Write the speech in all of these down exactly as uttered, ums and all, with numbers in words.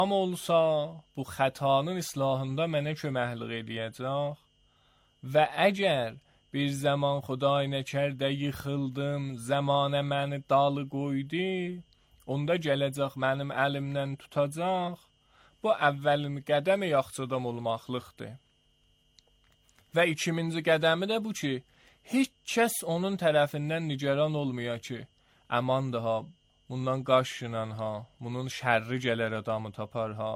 Amma olsa bu xətanın islahında mənə köməklik eləyəcək və əgər bir zaman Xuday nəkərdə yıxıldım, zamanə məni dalı qoydu, onda gələcək mənim əlimdən tutacaq. Bu əvvəlin qədəmi yaxşı adam olmaqlıqdır. Və ikinci qədəmi də bu ki, heç kəs onun tərəfindən nigaran olmuyor ki, amandır ha, bundan qaşınan ha, bunun şərri gələr adamı tapar ha.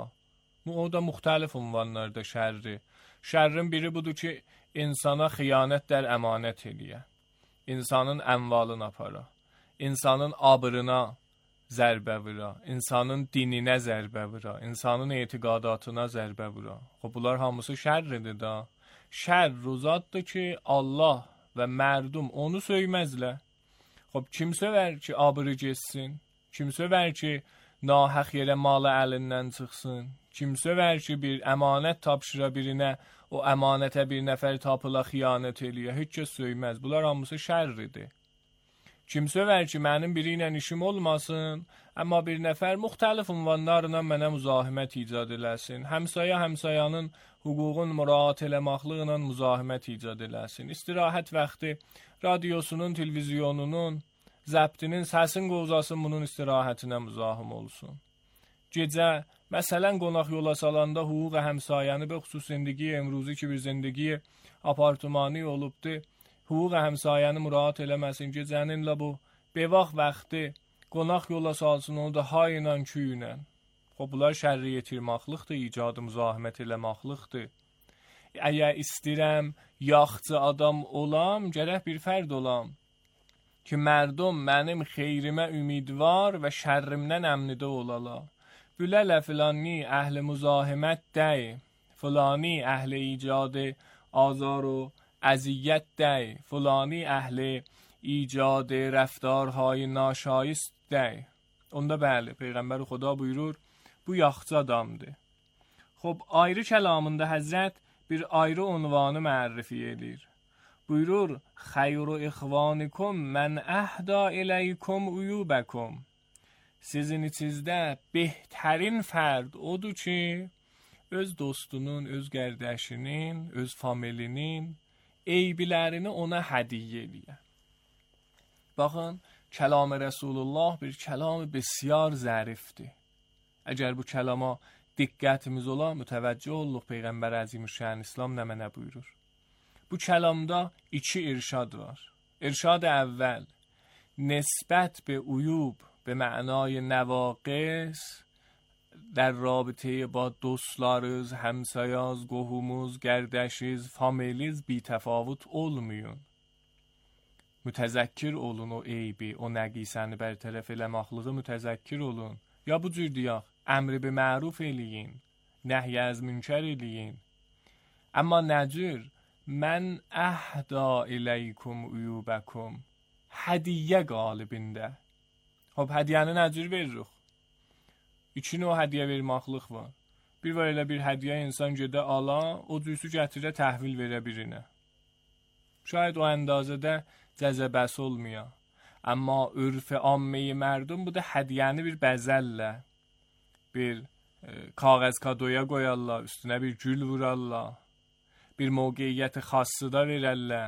O da müxtəlif ünvanlarda şərri. Şərrin biri budur ki, insana xiyanət dər əmanət eləyə. İnsanın ənvalını apara. İnsanın abrına zərbə vura. İnsanın dininə zərbə vura. İnsanın etiqadatına zərbə vura. Xub, bunlar hamısı şərridir da. Şər ruzaddır ki, Allah və mərdum onu söyməzlər. Xub, kim sövər ki, abrı geçsin? Kim sövər ki, nahaq yerə malı əlindən çıxsın? Kim sövər ki, bir əmanət tapşıra birinə, o əmanətə bir nəfər tapıla xiyanət eləyə? Heç kəs söyməz. Bunlar hamısı şərridir. Kim sövər ki, mənim biri ilə işim olmasın, amma bir nəfər müxtəlif ünvanlarla mənə müzahimət icad eləsin. Həmsaya həmsayanın hüququn müraat eləmaqlıqla müzahimət icad eləsin. İstirahət vaxtı radiosunun, televizyonunun, zəbtinin səsin qovzasın, bunun istirahətinə müzahim olsun. Gecə, məsələn, qonaq yola salanda hüquq həmsayəni və xüsus zindigi emruzi ki, bir zindigi apartmani olubdur, hüquq həmsayəni müraat eləməsin, gecəninlə bu bevaq vaxtı qonaq yola salsın, onu da hay ilə, küy ilə. Xub, bunlar şərri yetirmaqlıqdır, icadı müzahimət eləmaqlıqdır. Əgər istirəm, yaxçı adam olam, gərək bir fərd olam ki, mərdum mənim xeyrimə ümidvar və şərrimdən əmnidə olala. Bülələ filani əhli müzahimət dəy, filani əhli icadı azar و əziyyət dəy, fulani əhli icadı rəftarهای ناشایست dəy. Onda bəli, Peyğəmbər Xuda buyurur, bu yaxçı adamdır. Xub, ayrı kəlamında Həzrət bir ayrı unvanı mərrifi edir. Buyurur, xeyru ixvanikum mən əhda iləykum uyubəkum. Sizin içinizdə behtərin fərd odur ki, öz dostunun, öz qərdəşinin, öz familinin eybilərini ona hədiyyə eləyə. Baxın, kəlam-ı Rəsulullah bir kəlam besiar zərifdir. Əgər bu kəlama diqqətimiz ola, mütəvəccüh olluq Peyğəmbər Əzimüşşən İslam nə mənə buyurur. Bu kəlamda iki irşad var. İrşad əvvəl, nisbət be uyub به معنای نواقص در رابطه با dostlarız, همسایaz, qohumuz, gərdəşiz, familiz bir təfavut olmayın. Mütəzəkkir olun o eybi, o nəqisəni bərtərəf eləmaqlığı mütəzəkkir olun. Ya bu cür deyək, əmri bi məruf eləyin, nəhy az münkər eləyin. Amma nəcür, mən əhda iləykum uyubəkum, hədiyyə qalibində. Hop, hədiyyəni nəcür veririk? İki növ hədiyyə vermaqlıq var. Bir var elə bir hədiyyə insan gedə ala, o cüsü gətirə təhvil verə birinə. Şayad o əndazədə cəzəbəsi olmuyor. Amma ürf-i ammeyi mərdum bu da hədiyyəni bir bəzəllə, bir e, kağəz kadoya qoyarlar, üstünə bir gül vurarlar, bir mövqeyiyyəti xası da verərlər.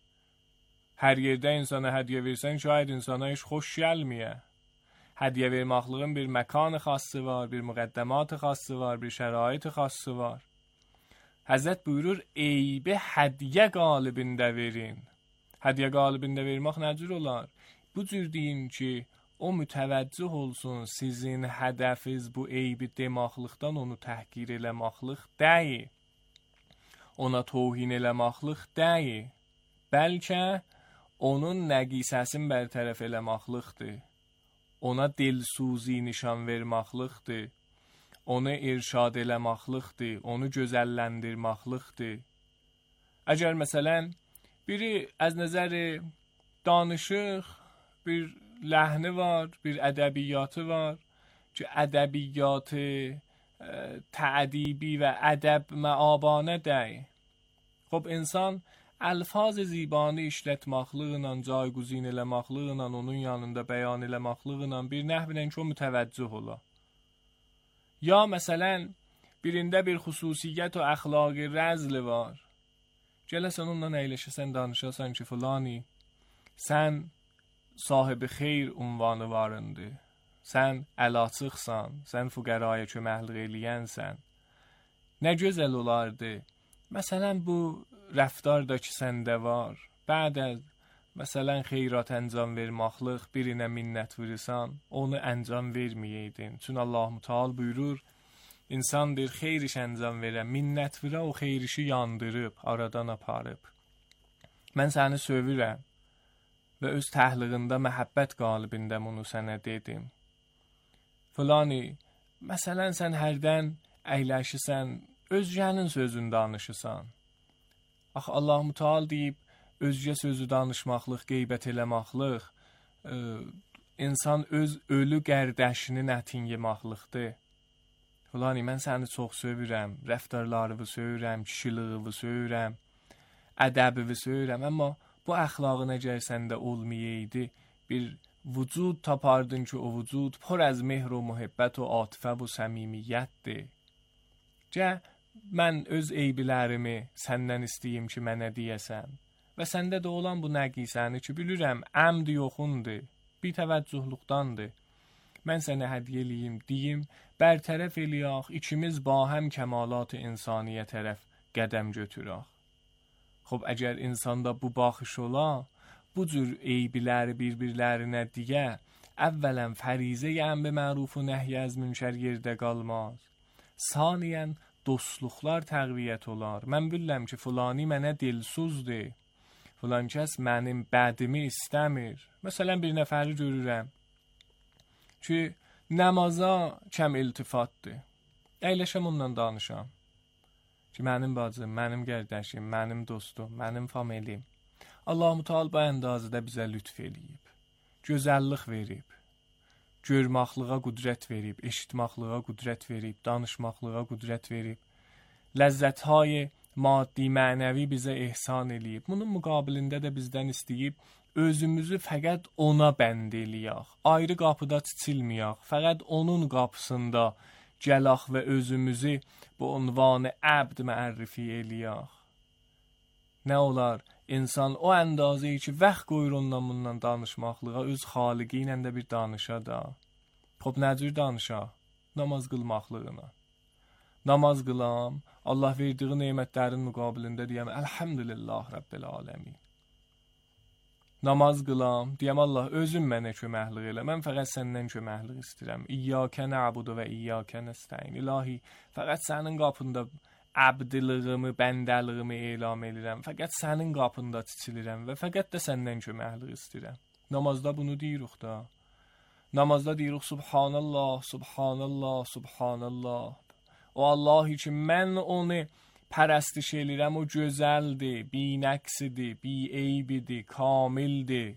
Hər yerdə insana hədiyyə versən, şayad insana heç xoş gəlməyə. Hədiyyə vermaqlığın bir məkan xası var, bir müqəddəmat xası var, bir şərait xası var. Həzrət buyurur, eybi hədiyyə qalibində verin. Hədiyyə qalibində vermək nəcür olar? Bu cür deyin ki, o mütəvəccüh olsun, sizin hədəfiz bu eybi demaqlıqdan onu təhqir eləmaqlıq dəyi. Ona tohin eləmaqlıq dəyi. Bəlkə onun nəqisəsin bərtərəf eləmaqlıqdır. Ona dilsuzi nişan vermaqlıqdır. Onu irşad eləmaqlıqdır. Onu gözəlləndirmaqlıqdır. Əgər məsələn, biri az nəzəri danışıq, bir ləhni var, bir ədəbiyyatı var ki, ədəbiyyatı təədibi və ədəb məabanə dəy. Xub, insan الفاظ زیبانی işlətmaqlıqla, cayguzin eləmaqlıqla, onun yanında bəyan eləmaqlıqla bir nəhvlə ki, o mütəvəccüh ola. Ya məsələn, birində bir xüsusiyyət o əxlaqi rəzli var. Gələsən ondan əyləşəsən, danışasan ki, fulani, sən sahibi xeyr unvanı varındı. Sən əlaçıqsan, sən fuqəraya köməklik eləyənsən. Nə gözəl olardı. Məsələn, bu rəftar da ki səndə var. Bəd az, məsələn, xeyrat əncam vermaqlıq birinə minnət verirsən, onu əncam verməyəydin. Çün Allah Müteal buyurur, insan bir xeyr iş əncam verə, minnət verə, o xeyr işi yandırıb, aradan aparıb. Mən səni sövürəm və öz təhliğində məhəbbət qalibində bunu sənə dedim. Fulani, məsələn, sən hərdən əyləşisən, özgənin sözünü danışırsan. Ax, Allah Müteal deyib, özgə sözü danışmaqlıq, qeybət eləmaqlıq, e, insan öz ölü qərdəşini nətin yemaqlıqdır. Fulani, mən səni çox sövürəm, rəftarlarını sövürəm, kişiliğini sövürəm, ədəbini sövürəm, amma bu əxlaqın əgər səndə olmayaydı, bir vücud tapardın ki, o vücud پر از مهر و محبت و عاطفه و səmimiyyətdir. Cə, mən öz eybilərimi səndən istəyim ki, mənə deyəsən və səndə də olan bu nəqisəni ki, bilirəm, əmd yoxundur, bitəvəccühluqdandır. Mən sənə hədiyyə eləyim, deyim, bərtərəf eləyək, ikimiz ba həm kəmalat insaniyə tərəf qədəm götürək. Xub, əgər insanda bu baxış ola, bu cür eybiləri bir-birlərinə deyə, əvvələn fərizə əmr məruf və nəhy az münker yerdə qalmaz. Saniyən dostluqlar təqviyyət olar. Mən bilirəm ki, fulani mənə dilsuzdur. Filan kəs mənim bədimi istəmir. Məsələn, bir nəfəri görürəm ki, namaza kəm iltifatdır. Əyləşəm ondan danışam. Ki, mənim bacım, mənim qərdəşim, mənim dostum, mənim familiyim. Allah Müteal bu əndazədə bizə lütf eləyib, gözəllik verib, görməklığa qüdrət verib, eşitməklığa qüdrət verib, danışmaqlığa qüdrət verib, ləzzətهای maddi, mənəvi bizə ehsan eləyib. Bunun müqabilində də bizdən istəyib, özümüzü fəqət ona bənd eləyək, ayrı qapıda çiçilməyək, fəqət onun qapısında gələk və özümüzü bu unvanı əbd məərrifi eləyək. Nə olar? İnsan o əndazəyi ki, vəxt qoyur ondan bundan danışmaqlığa, öz xaliqi ilə də bir danışa da. Xop, nə cür danışa? Namaz qılmaqlığına. Namaz qılam, Allah verdiği neymətlərin müqabilində deyəm, Elhamdülillah Rabbil aləmin. Namaz qılam, deyəm, Allah özün mənə köməklik elə, mən fəqət səndən köməklik istəyirəm. İyyəkə nə'budu və iyyəkə nəstəyin. İlahi, fəqət sənin qapında əbdilığımı, bəndəlığımı elam edirəm. Fəqət sənin qapında çiçilirəm və fəqət də səndən köməklik istəyirəm. Namazda bunu deyirik da. Namazda deyirik Subhanallah, Subhanallah, Subhanallah. O Allahi ki, mən onu pərəstiş edirəm, o gözəldir, binəqsidir, biyeybidir, kamildir.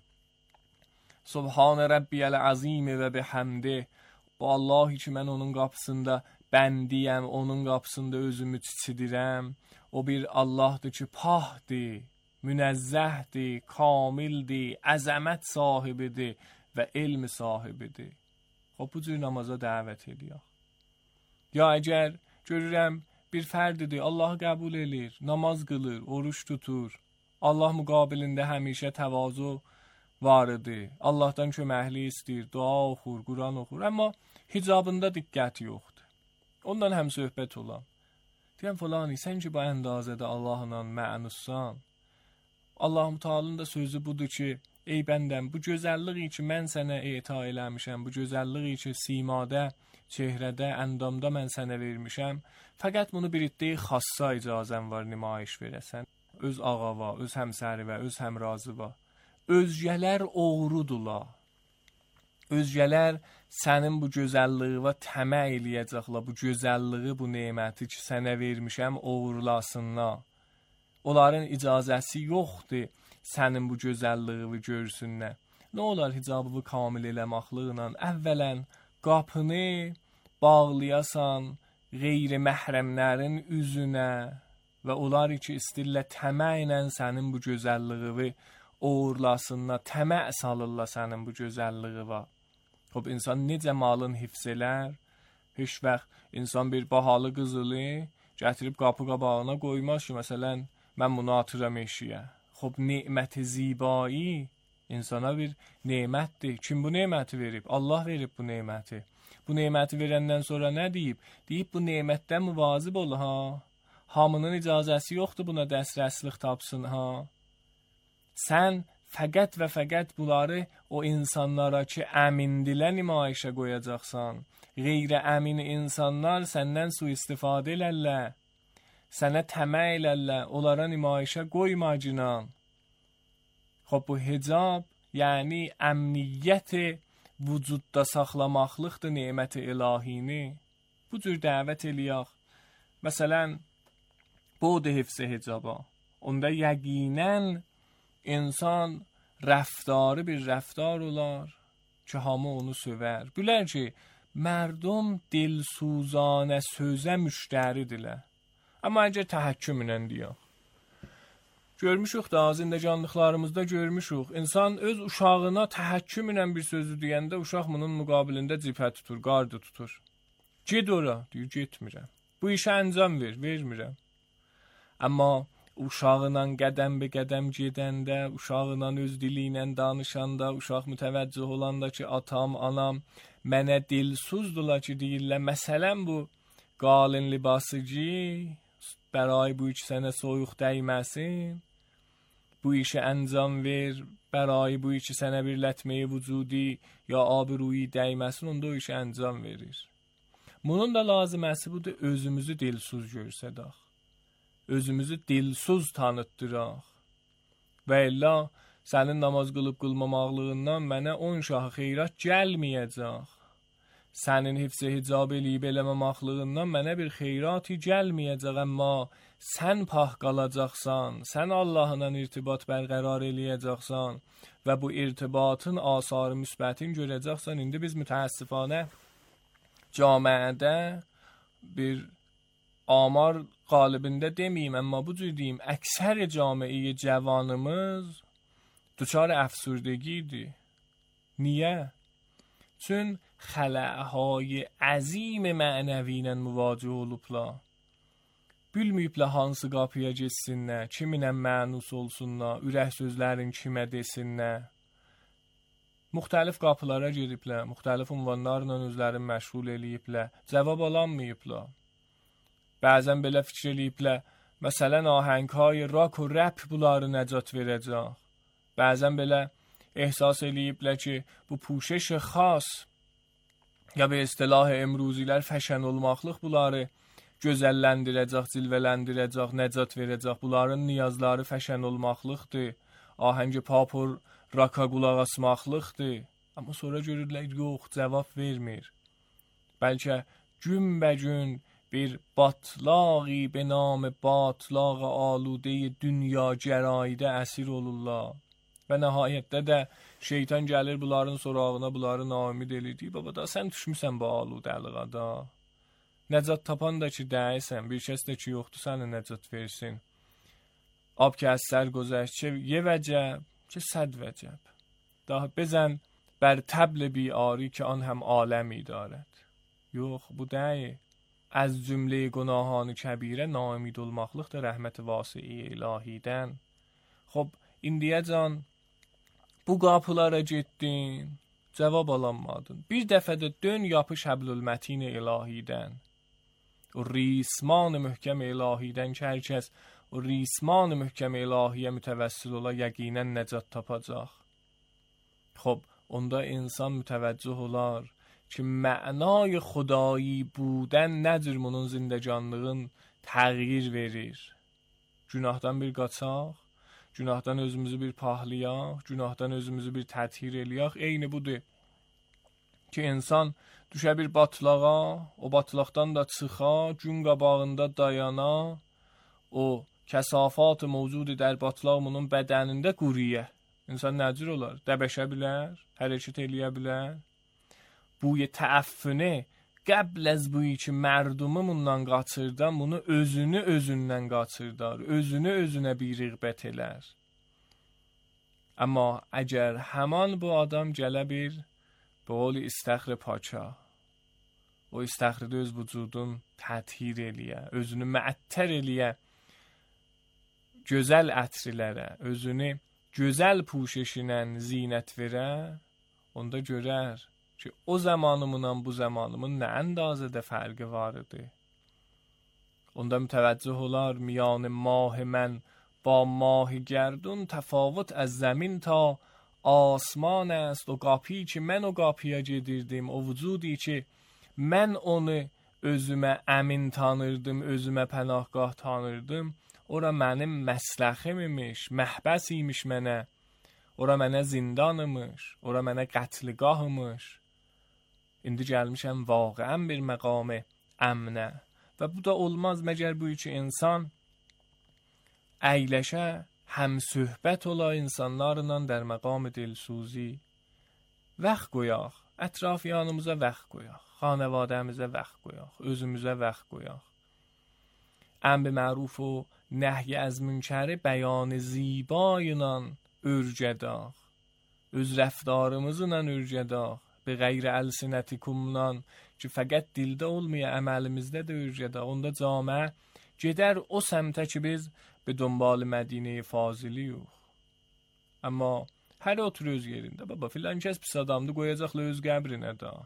Subhan Rabbiyəl azim və bihamdi. O Allahi ki, mən onun qapısında bəndiyəm, onun qapısında özümü çiçidirəm. O bir Allahdır ki, pahdir, münəzzəhdir, kamildir, əzəmət sahibidir və elm sahibidir. O, bu cür namaza dəvət edir. Ya əgər görürəm, bir fərdidir, Allahı qəbul edir, namaz qılır, oruç tutur, Allah müqabilində həmişə təvazu var idi, Allahdan köməklik istəyir, dua oxur, Quran oxur, amma hicabında diqqət yoxdur. Ondan həm söhbət olam. Deyəm, fulani, sən ki, bu əndazədə Allahla mənussan, Allah Mütealın da sözü budur ki, ey bəndəm, bu gözəlliyi ki, mən sənə eta eləmişəm, bu gözəlliyi ki, simadə, çehrədə, əndamda mən sənə vermişəm, fəqət bunu bir iddiyi xassa icazən var nümayiş verəsən. Öz ağava, öz həmsərivə, öz həmrazıva. Özgələr oğrudurlar. Özgələr sənin bu gözəlliyi və təmə eləyəcəklər, bu gözəlliyi, bu neməti ki, sənə vermişəm, oğurlasınlar. Onların icazəsi yoxdur, sənin bu gözəlliyi görsünlər. Nə olar hicabı kamil eləməkliğlə? Əvvələn, qapını bağlayasan qeyri məhrəmlərin üzünə və onlar ki, istirlə təmə ilə sənin bu gözəlliyi uğurlasınlar, təmə salırlar sənin bu gözəlliyi. Xub, insan necə malın hifz elər, Heç vaxt insan bir bahalı qızılı gətirib qapı qabağına qoymaz ki, məsələn, mən bunu atıram eşiyə. Xub, nemət zibایی insana bir nemətdir. Kim bu neməti verib? Allah verib bu neməti. Bu neməti verəndən sonra nə deyib? Deyib, bu nemətdən müvazib ol, ha. Hamının icazəsi yoxdur buna dəstrəslik tapsın, ha. Sən fəqət və fəqət bunları o insanlara ki, əmindilə nümayişə qoyacaqsan. Qeyri əmin insanlar səndən sui-istifadə elərlər. Sənə təmə elərlər, onlara nümayişə qoymacınan. Xub, bu hicab, yəni əmniyyət vücudda saxlamaqlıqdır nemət-i ilahini. Bu cür dəvət eləyək. Məsələn, بود حفظ hicaba. Onda yəqinən insan rəftarı bir rəftar olar ki, hamı onu söver. Bilər ki, mərdum dilsuzanə sözə müştəridirlər. Amma əgər təhəkkümlə deyək. Görmüşük da, zindəcanlıqlarımızda görmüşük. İnsan öz uşağına təhəkkümlə bir sözü deyəndə, uşaq bunun müqabilində cipə tutur, qardı tutur. Ged ora, deyir, getmirəm. Bu işə əncam ver, vermirəm. Amma uşağla qədəm be qədəm gedəndə, uşağla öz dili ilə danışanda, uşaq mütəvəccüh olanda ki, atam, anam mənə dilsuzdurlar ki, deyirlər, məsələn bu qalin libasıcı, bəray bu iş sənə soyuq dəyməsin, bu işə əncam ver, bəray bu iş sənə bir lətməyi vücudi ya abruyi dəyməsin, onda o işə əncam verir. Bunun da laziməsi budur, özümüzü dilsuz görsədək. Özümüzü dilsuz tanıtdıraq. Və illa sənin namaz qılıb qılmamaqlığından mənə on şahı xeyrat gəlməyəcək. Sənin hifz-i hicab eləyib eləməmaqlığından mənə bir xeyrati gəlməyəcək, amma sən pah qalacaqsan, sən Allahla irtibat bərqərar eləyəcəksən və bu irtibatın asarı müsbətin görəcəksən. İndi biz mütəəssifanə camiədə bir amar qalibində deməyim, amma bu cür deyim, əksər camiə cavanımız duçar əfsurdəgidir. Niyə? Çün xələهای عظیم mənəvi ilə müvaciə olublar. Bilməyiblər hansı qapıya getsinlər, kiminlə mənus olsunlar, ürək sözlərin kimə desinlər. Müxtəlif qapılara gediblər, müxtəlif ünvanlarla özlərini məşğul eləyiblər, cavab alanmayıblar. Bəzən belə fikir eləyiblər, məsələn, ahəngهای rak و rap bunları nəcat verəcək. Bəzən belə ehsas eləyiblər ki, bu puşeş xas ya به اصطلاح امروزیlər fəşən olmaqlıq bunları gözəlləndirəcək, cilvələndirəcək, nəcat verəcək. Bunların niyazları fəşən olmaqlıqdır. Ahəng papur raka qulaq asmaqlıqdır. Amma sonra görürlər, yox, cavab vermir. Bəlkə günbəgün bir batlaqi به نام batlaq alude dünya gəraydə əsir olurlar. Və nəhayətdə də şeytan gəlir bunların sorağına, bunları naümid edir. Baba da sən düşmüsən bu aludəliğa da. Nəcat tapan da ki dəyəsən, bir kəs də ki yoxdur səni nəcat versin. Ab ki از سر گذشت یه وجب که صد وجب. daha بزن بر طبل بیاری که آن هم عالمی دارد. Yox, bu deyil. از cümlə günahان kəbirə naümid olmaqlıq da rəhmət vasi'i ilahidən. Xob, indiyəcən bu qapılara getdin, cavab alanmadın. Bir dəfə də dön yapış həblülmətin ilahidən. O risman möhkəm ilahidən ki, hər kəs o risman möhkəm ilahiyə mütəvəssil ola yəqinən nəcat tapacaq. Xob, onda insan mütəvəccüh olar ki, mənay xudایی بودن nədir bunun zindəcanlığın təğyir verir. Günahdan bir qaçaq, günahdan özümüzü bir pahlayaq, günahdan özümüzü bir təthir eləyək. Eyni budur ki, insan düşə bir batlağa, o batlaqdan da çıxa, gün qabağında dayana, o kəsafat-ı mövcud در batlaq bunun bədənində quriyə. İnsan nəcür olar? Dəbəşə bilər, hərəkət eləyə bilər. Buy təəffüni qəbl az buyi ki, mərdumu bundan qaçırdan, bunu özünü özündən qaçırdar, özünü özünə bir rəğbət elər. Amma əgər həman bu adam gələ bir, bu qol istəxr paça, o istəxridi öz vücudun təthir eləyə, özünü məəttər eləyə, gözəl ətrilərə, özünü gözəl puşeşinə zinət verə, onda görər ki, o zamanımla bu zamanımın nə əndazədə fərqi var idi. Onda mütəvəccüh olar میان ماه من با ماه گردون تفاوت از زمین تا آسمان است. O qapıyı ki, mən o qapıya gedirdim, o vücudi ki, mən onu özümə əmin tanırdım, özümə pənahgah tanırdım, ora mənim məsləhim imiş, məhbəs imiş mənə, ora mənə zindan imiş, ora mənə qətligah imiş. İndi gəlmişəm vaqiən bir məqam əmnə. Və bu da olmaz məgər bu ki, insan əyləşə, həm söhbət ola insanlarla در مقام دلسوزی. Vaxt qoyaq, ətrafyanımıza vaxt qoyaq, xanavadəmizə vaxt qoyaq, özümüzə vaxt qoyaq. Əmr məruf و نهی از منکر بیان زیبایla ürgədaq. Öz rəftarımızla ürgədaq. Be غیر السنتیکمdan ki, fəqət dildə olmaya, əməlimizdə də ürgədaq. Onda camiə gedər o səmtə ki, biz به دنبال مدینه فاضلیوq. Amma hər otur öz yerində. Baba filan kəs pis adamdı, qoyacaqlar öz qəbrinə da.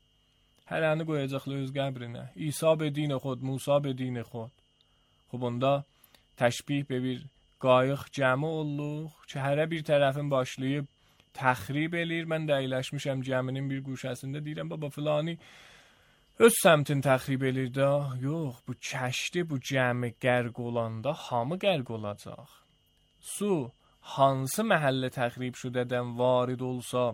Hərəni qoyacaqlar öz qəbrinə. İsa be din xod, Musa be din xod. Xub onda təşbih be bir qayıq cəmi olluq ki, hərə bir tərəfin başlayıb təxrib eləyir. Mən də əyləşmişəm cəminin bir guşəsində deyirəm, baba filani öz səmtin təxrib elir də. Yox, bu kəşdi, bu cəmi qərq olanda hamı qərq olacaq. Su hansı məhəllə təxrib şudədən varid olsa,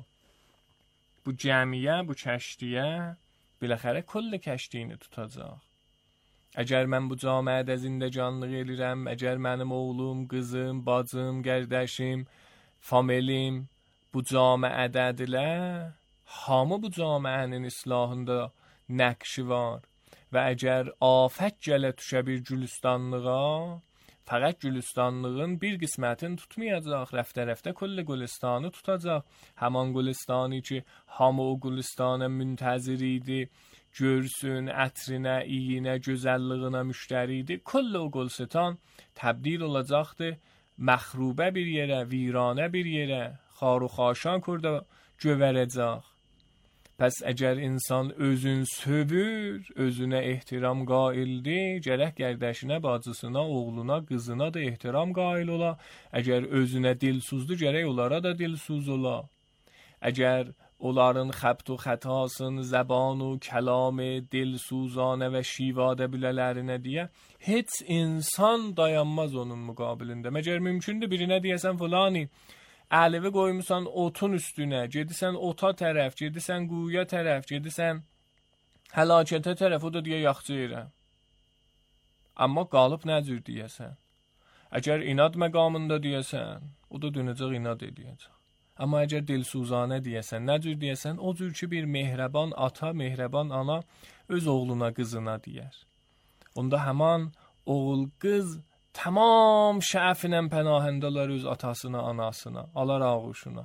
bu cəmiyə, bu kəşdiyə biləxərə kulli kəşdiyini tutacaq. Əgər mən bu camiədə zindəcanlıq elirəm, əgər mənim oğlum, qızım, bacım, qərdəşim, familim bu camiədədirlər, hamı bu camiənin islahında nəqşi var və əgər afət gələ düşə bir gülüstanlığa, fəqət gülüstanlığın bir qismətini tutmayacaq, rəftə-rəftə kulli gülüstanı tutacaq. Həman gülüstanı ki, hamı o gülüstana müntəzir idi, görsün, ətrinə, iyinə, gözəlliyinə müştəri idi. Kulli o gülüstan təbdil olacaqdır məxrubə bir yerə, viranə bir yerə, xar و xaşan kurda gövərəcək. Pəs əgər insan özün sövür, özünə ehtiram qaildir, gərək qərdəşinə, bacısına, oğluna, qızına da ehtiram qail ola. Əgər özünə dilsuzdur, gərək onlara da dilsuz ola. Əgər onların xəbt و xətasın, zəban و kəlam dilsuzanə və şivadə bilələrinə deyə, heç insan dayanmaz onun müqabilində. Məgər mümkündür birinə deyəsən fulani, əlivi qoymusan otun üstünə, gedisən ota tərəf, gedisən quya tərəf, gedisən həlakətə tərəf, o da deyə yaxçı yerəm. Amma qalıb nə cür deyəsən? Əgər inad məqamında deyəsən, o da dönəcək inad edəyəcək. Amma əgər dilsuzanə deyəsən, nə cür deyəsən? O cür ki, bir mehriban ata, mehriban ana öz oğluna, qızına deyər. Onda həman oğul, qız tamam şəfinən pənahəndələr öz atasına, anasına, alar ağuşuna.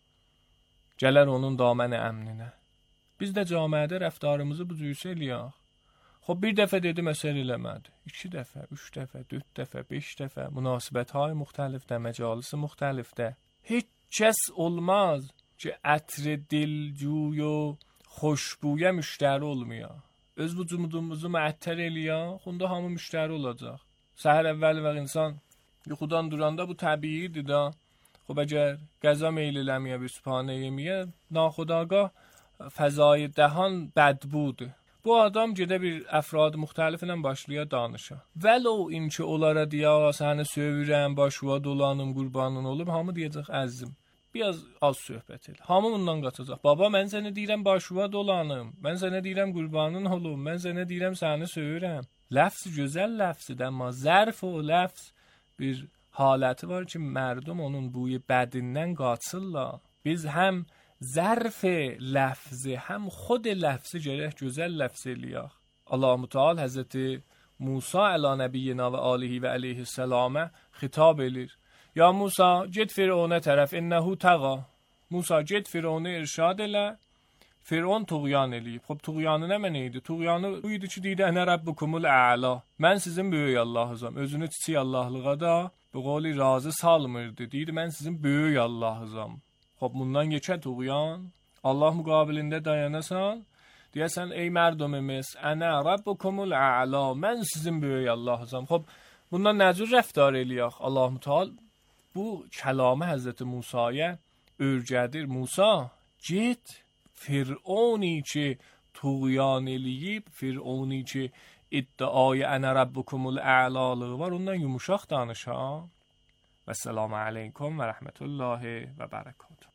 Gələr onun daməni əmninə. Biz də camiədə rəftarımızı bu cürsə eləyək. Xob bir dəfə dedi, məsəl eləmədi. İki dəfə, üç dəfə, dörd dəfə, beş dəfə, münasibət-های müxtəlifdə, məcalisi müxtəlifdə. Heç kəs olmaz ki, ətri, dilcuy و xoşbuyə müştəri olmuyor. Öz vücudumuzu məəttər eləyək, onda hamı müştəri olacaq. Səhər əvvəl və insan yuxudan duranda bu təbiidir da. Xob əgər qəza meyl eləməyə, bir sübhanə yeməyə, naxudagah fəzai dəhan bədbudur. Bu adam gedə bir əfrad müxtəlif ilə başlaya danışa. Vəlo in ki, onlara deyə, səni sövürəm, başıva dolanım, qurbanın olum, hamı deyəcək əzim. Biraz az söhbət el. Hamı bundan qaçacaq. Baba, mən sənə deyirəm başıva dolanım, mən sənə deyirəm qurbanın olum, mən sənə deyirəm səni sövürəm. Ləfz gözəl ləfzdir, amma zərf o ləfz bir haləti var ki, mərdum onun buyu bədindən qaçırlar. Biz həm zərf ləfzi, həm xod ləfzi gərək gözəl ləfz eləyək. Allah Müteal Həzrəti Musa əla nəbiyyina və alihi və aleyhisselamə xitab edir. Ya Musa, get Firavuna tərəf, innəhu təqa. Musa, get Firavuna irşad elə. فرعون طغیان eləyib. Xop طغyanı nə mənə idi? طغyanı bu idi ki, deydi ənə rabbukumul a'la. Mən sizin böyük Allah'ızam. Özünü çiçək Allahlığa da bu qoli razı salmırdı. Deydi mən sizin böyük Allah'ızam. Xop bundan geçər طغyan. Allah müqabilində dayanasan, deyəsən ey mərdumimiz, ənə rabbukumul a'la. Mən sizin böyük Allah'ızam. Xop bundan nə cür rəftar eləyək? Allah Teala bu kəlamı Həzrəti Musaya örgədir. Musa, get فرعونی که طغیان eləyib, فرعونی که iddiای انا ربکم الاعلی var, ondan yumuşaq danış ha. Və selamu aleykum və rəhmətullahi və bərəkatuhu.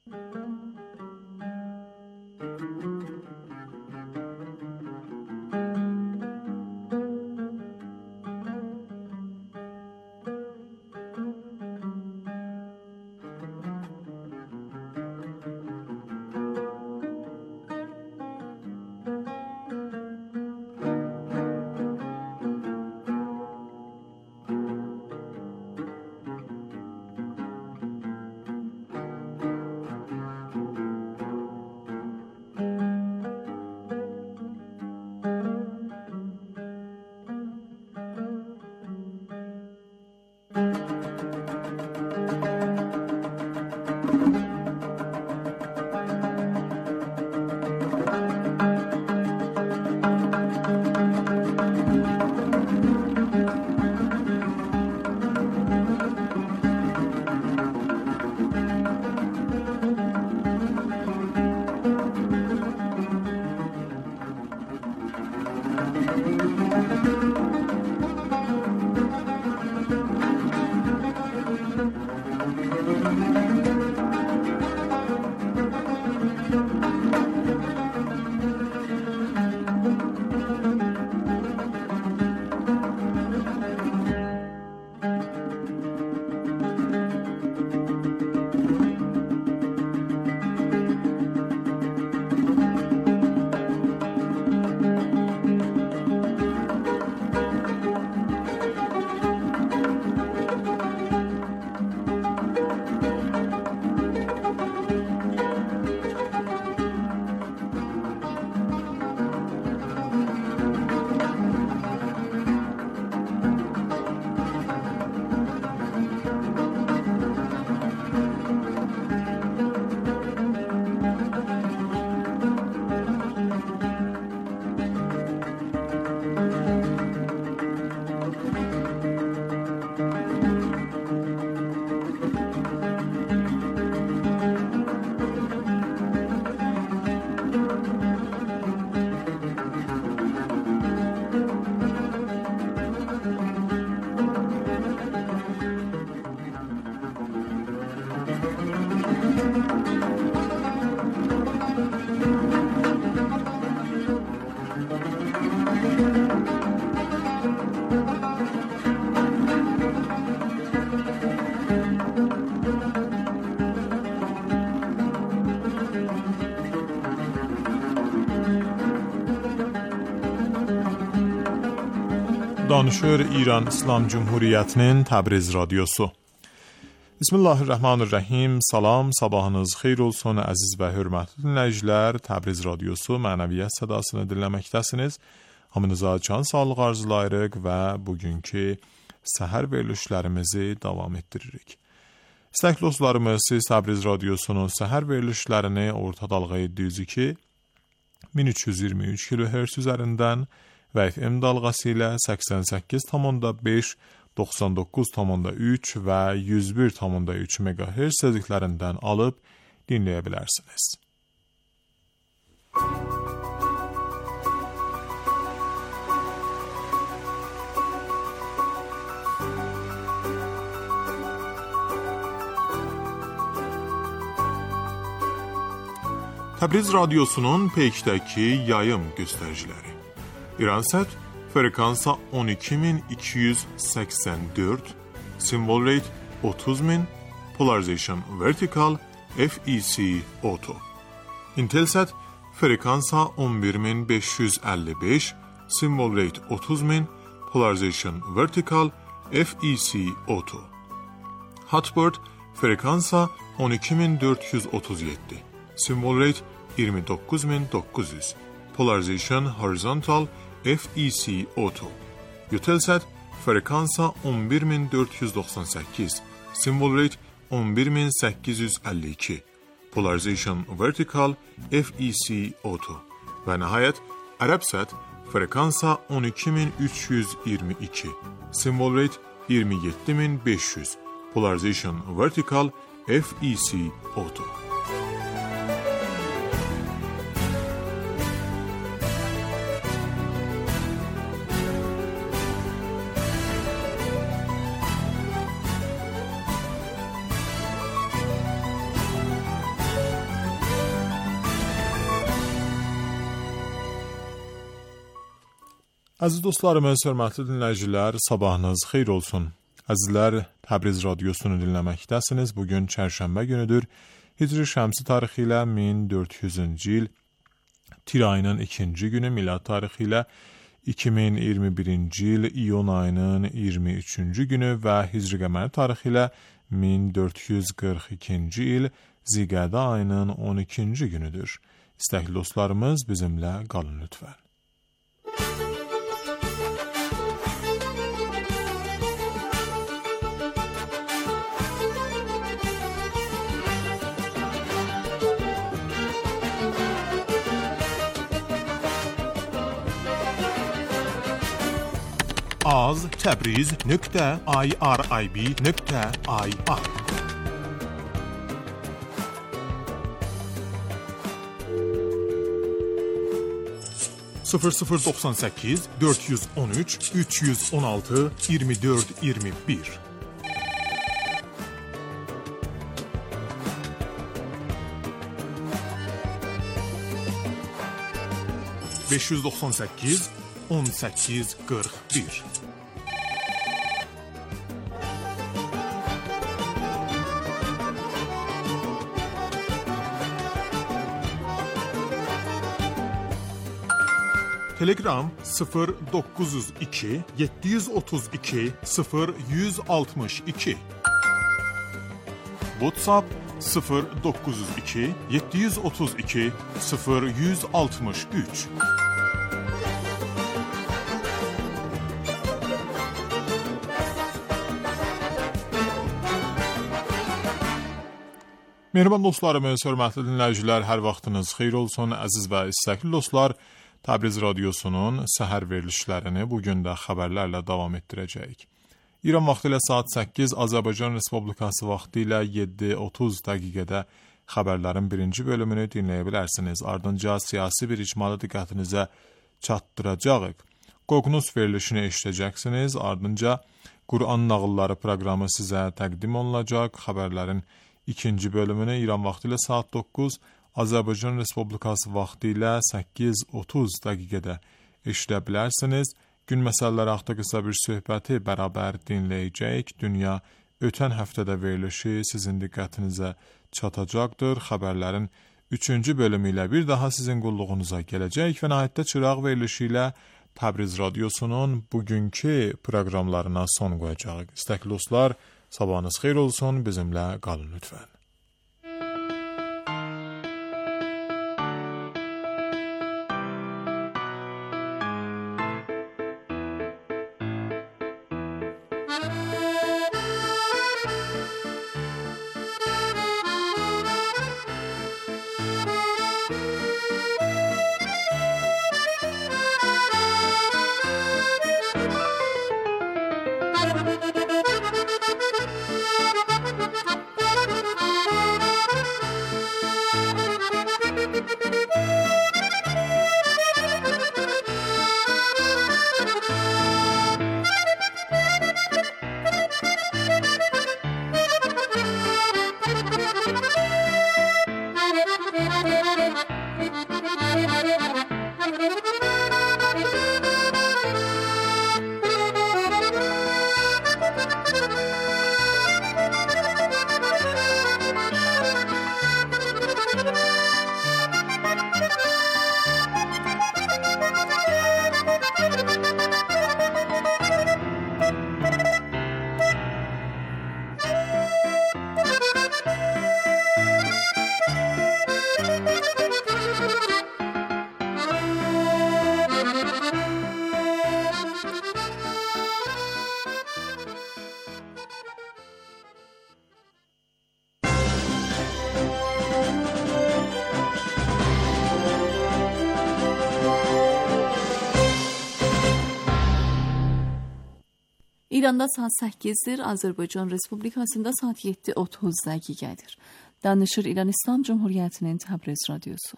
Danışır İran İslam Cumhuriyyətinin Təbriz Radiosu. Bismillahirrahmanirrahim. Salam, sabahınız xeyir olsun əziz və hörmətli dinləyicilər. Təbriz Radiosu mənəviyyət sədasını dinləməkdəsiniz. Hamınıza can sağlıq arzulayırıq və bugünkü səhər verilişlərimizi davam etdiririk. İstəkli dostlarımız, siz Təbriz Radiosunun səhər verilişlərini orta dalğa yeddi yüz iki min üç yüz iyirmi üç kilohertz üzərindən və F M dalğası ilə səksən səkkiz tam beş, doxsan doqquz tam üç və yüz bir tam üç megahertz tezliklərindən alıb dinləyə bilərsiniz. Təbriz Radiosunun peykdəki yayım göstəriciləri. İransat frekansa on iki min iki yüz səksən dörd, symbol rate otuz min, polarization vertical, F E C auto. Intelsat frekansa on bir min beş yüz əlli beş, symbol rate otuz min, polarization vertical, F E C auto. Hotbird frekansa on iki min dörd yüz otuz yeddi, symbol rate iyirmi dokuz min dokuz yüz. Polarization horizontal F E C auto. Eutelsat frekansa on bir min dörd yüz doxsan səkkiz. Symbol rate on bir min səkkiz yüz əlli iki. Polarization vertical F E C auto. Və nəhayət Arabsat frekansa on iki min üç yüz iyirmi iki. Symbol rate iyirmi yeddi min beş yüz. Polarization vertical F E C auto. Əziz dostlarımız, hörmətli dinləyicilər, sabahınız xeyir olsun. Əzizlər, Təbriz radiosunu dinləməkdəsiniz. Bugün çərşənbə günüdür. Hicri şəmsi tarixi ilə min dörd yüzüncü il, tir ayının ikinci günü, milad tarixi ilə iki min iyirmi birinci il, iyun ayının iyirmi üçüncü günü və hicri qəməri tarixi ilə min dörd yüz qırx ikinci il, ziqədə ayının on ikinci günüdür. İstəkli dostlarımız, bizimlə qalın lütfən. az təbriz nöqtə irib nöqtə ir sıfır sıfır doxsan səkkiz dörd yüz on üç üç yüz on altı iyirmi dörd iyirmi bir beş yüz doxsan səkkiz on səkkiz qırx bir Telegram sıfır doqquz yüz iki yeddi yüz otuz iki sıfır yüz altmış iki WhatsApp sıfır doqquz yüz iki yeddi yüz otuz iki sıfır yüz altmış üç Mehriban dostlarımız, hörmətli dinləyicilər, hər vaxtınız xeyir olsun, əziz və istəkli dostlar. Təbriz radiosunun səhər verilişlərini bugün də xəbərlərlə davam etdirəcəyik. İran vaxtı ilə saat səkkiz, Azərbaycan Respublikası vaxtı ilə yeddi otuz dəqiqədə xəbərlərin birinci bölümünü dinləyə bilərsiniz. Ardınca siyasi bir icmalı diqqətinizə çatdıracağıq. Qoqnus verilişini eşidəcəksiniz. Ardınca Quran nağılları proqramı sizə təqdim olunacaq. Xəbərlərin ikinci bölümünü İran vaxtı ilə saat doqquz, Azərbaycan Respublikası vaxtı ilə səkkiz otuz dəqiqədə eşidə bilərsiniz. Gün məsələləri haqqında qısa bir söhbəti bərabər dinləyəcəyik. Dünya ötən həftədə verilişi sizin diqqətinizə çatacaqdır. Xəbərlərin üçüncü bölümü ilə bir daha sizin qulluğunuza gələcək və nəhayətdə çıraq verilişi ilə Təbriz radiosunun bugünkü proqramlarına son qoyacağıq. İstəkli dostlar, sabahınız xeyir olsun, bizimlə qalın lütfən. İranda saat səkkizdir, Azərbaycan Respublikasında saat yeddi otuz dəqiqədir. Danışır İran İslam Cumhuriyyətinin Təbriz Radyosu.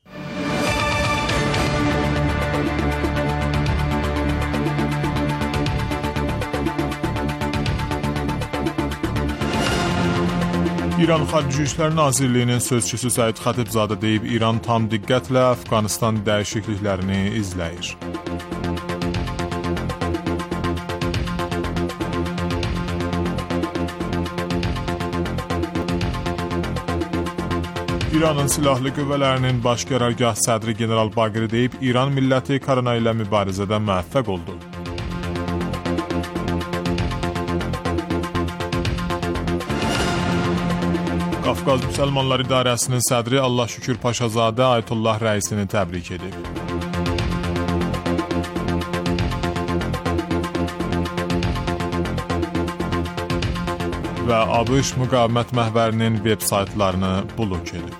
İran Xarici İşlər Nazirliyinin sözçüsü Səid Xatibzadə deyib, İran tam diqqətlə Əfqanistan dəyişikliklərini izləyir. İranın silahlı qüvvələrinin baş qərargah sədri General Baqiri deyib, İran milləti korona ilə mübarizədə müvəffəq oldu. Qafqaz Müsəlmanlar İdarəsinin sədri Allah Şükür Paşazadə Ayətullah rəisini təbrik edib. Və ABŞ müqavimət məhvərinin veb saytlarını blok edib.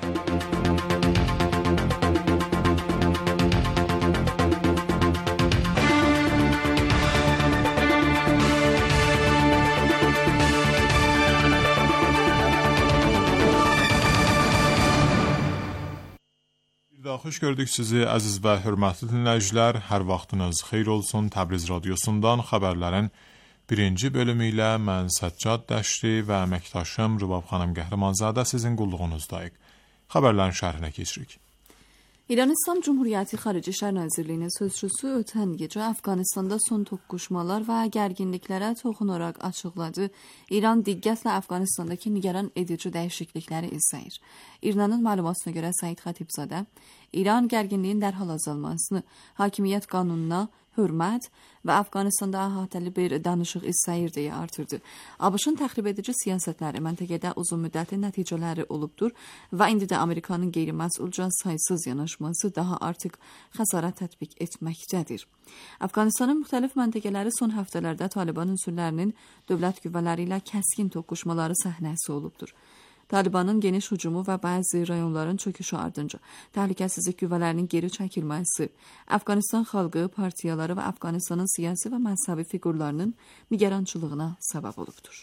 Xoş gördük sizi əziz və hörmətli dinləyicilər. Hər vaxtınız xeyir olsun. Təbriz Radyosundan xəbərlərin birinci bölümü ilə mən Səccad Dəşri və əməkdaşım Rübab xanım Qəhrəmanzadə sizin qulluğunuzdayıq. Xəbərlərin şərhinə keçirik. İran İslam Cumhuriyyəti Xarici İşlər Nazirliyinin sözçüsü ötən gecə Əfqanistanda son toqquşmalar və gərginliklərə toxunaraq açıqladı. İran diqqətlə Əfqanistandakı nigaran edici dəyişiklikləri izləyir. İranın məlumatına görə Səid Xatibzadə, İran gərginliyin dərhal azalmasını, hakimiyyət qanununa hörmət və Əfqanistanda əhatəli bir danışıq istəyir deyə artırdı. ABŞ-ın təxrib edici siyasətləri məntəqədə uzun müddətli nəticələri olubdur və indi də Amerikanın qeyri-məsulca saysız yanaşması daha artıq xəsarət tətbiq etməkdədir. Əfqanistanın müxtəlif məntəqələri son həftələrdə Taliban unsurlarının dövlət qüvvələri ilə kəskin toqquşmaları səhnəsi olubdur. Talibanın geniş hücumu və bəzi rayonların çöküşü ardınca təhlükəsizlik qüvvələrinin geri çəkilməsi, Əfqanistan xalqı, partiyaları və Əfqanistanın siyasi və məzhəbi fiqurlarının nigarançılığına səbəb olubdur.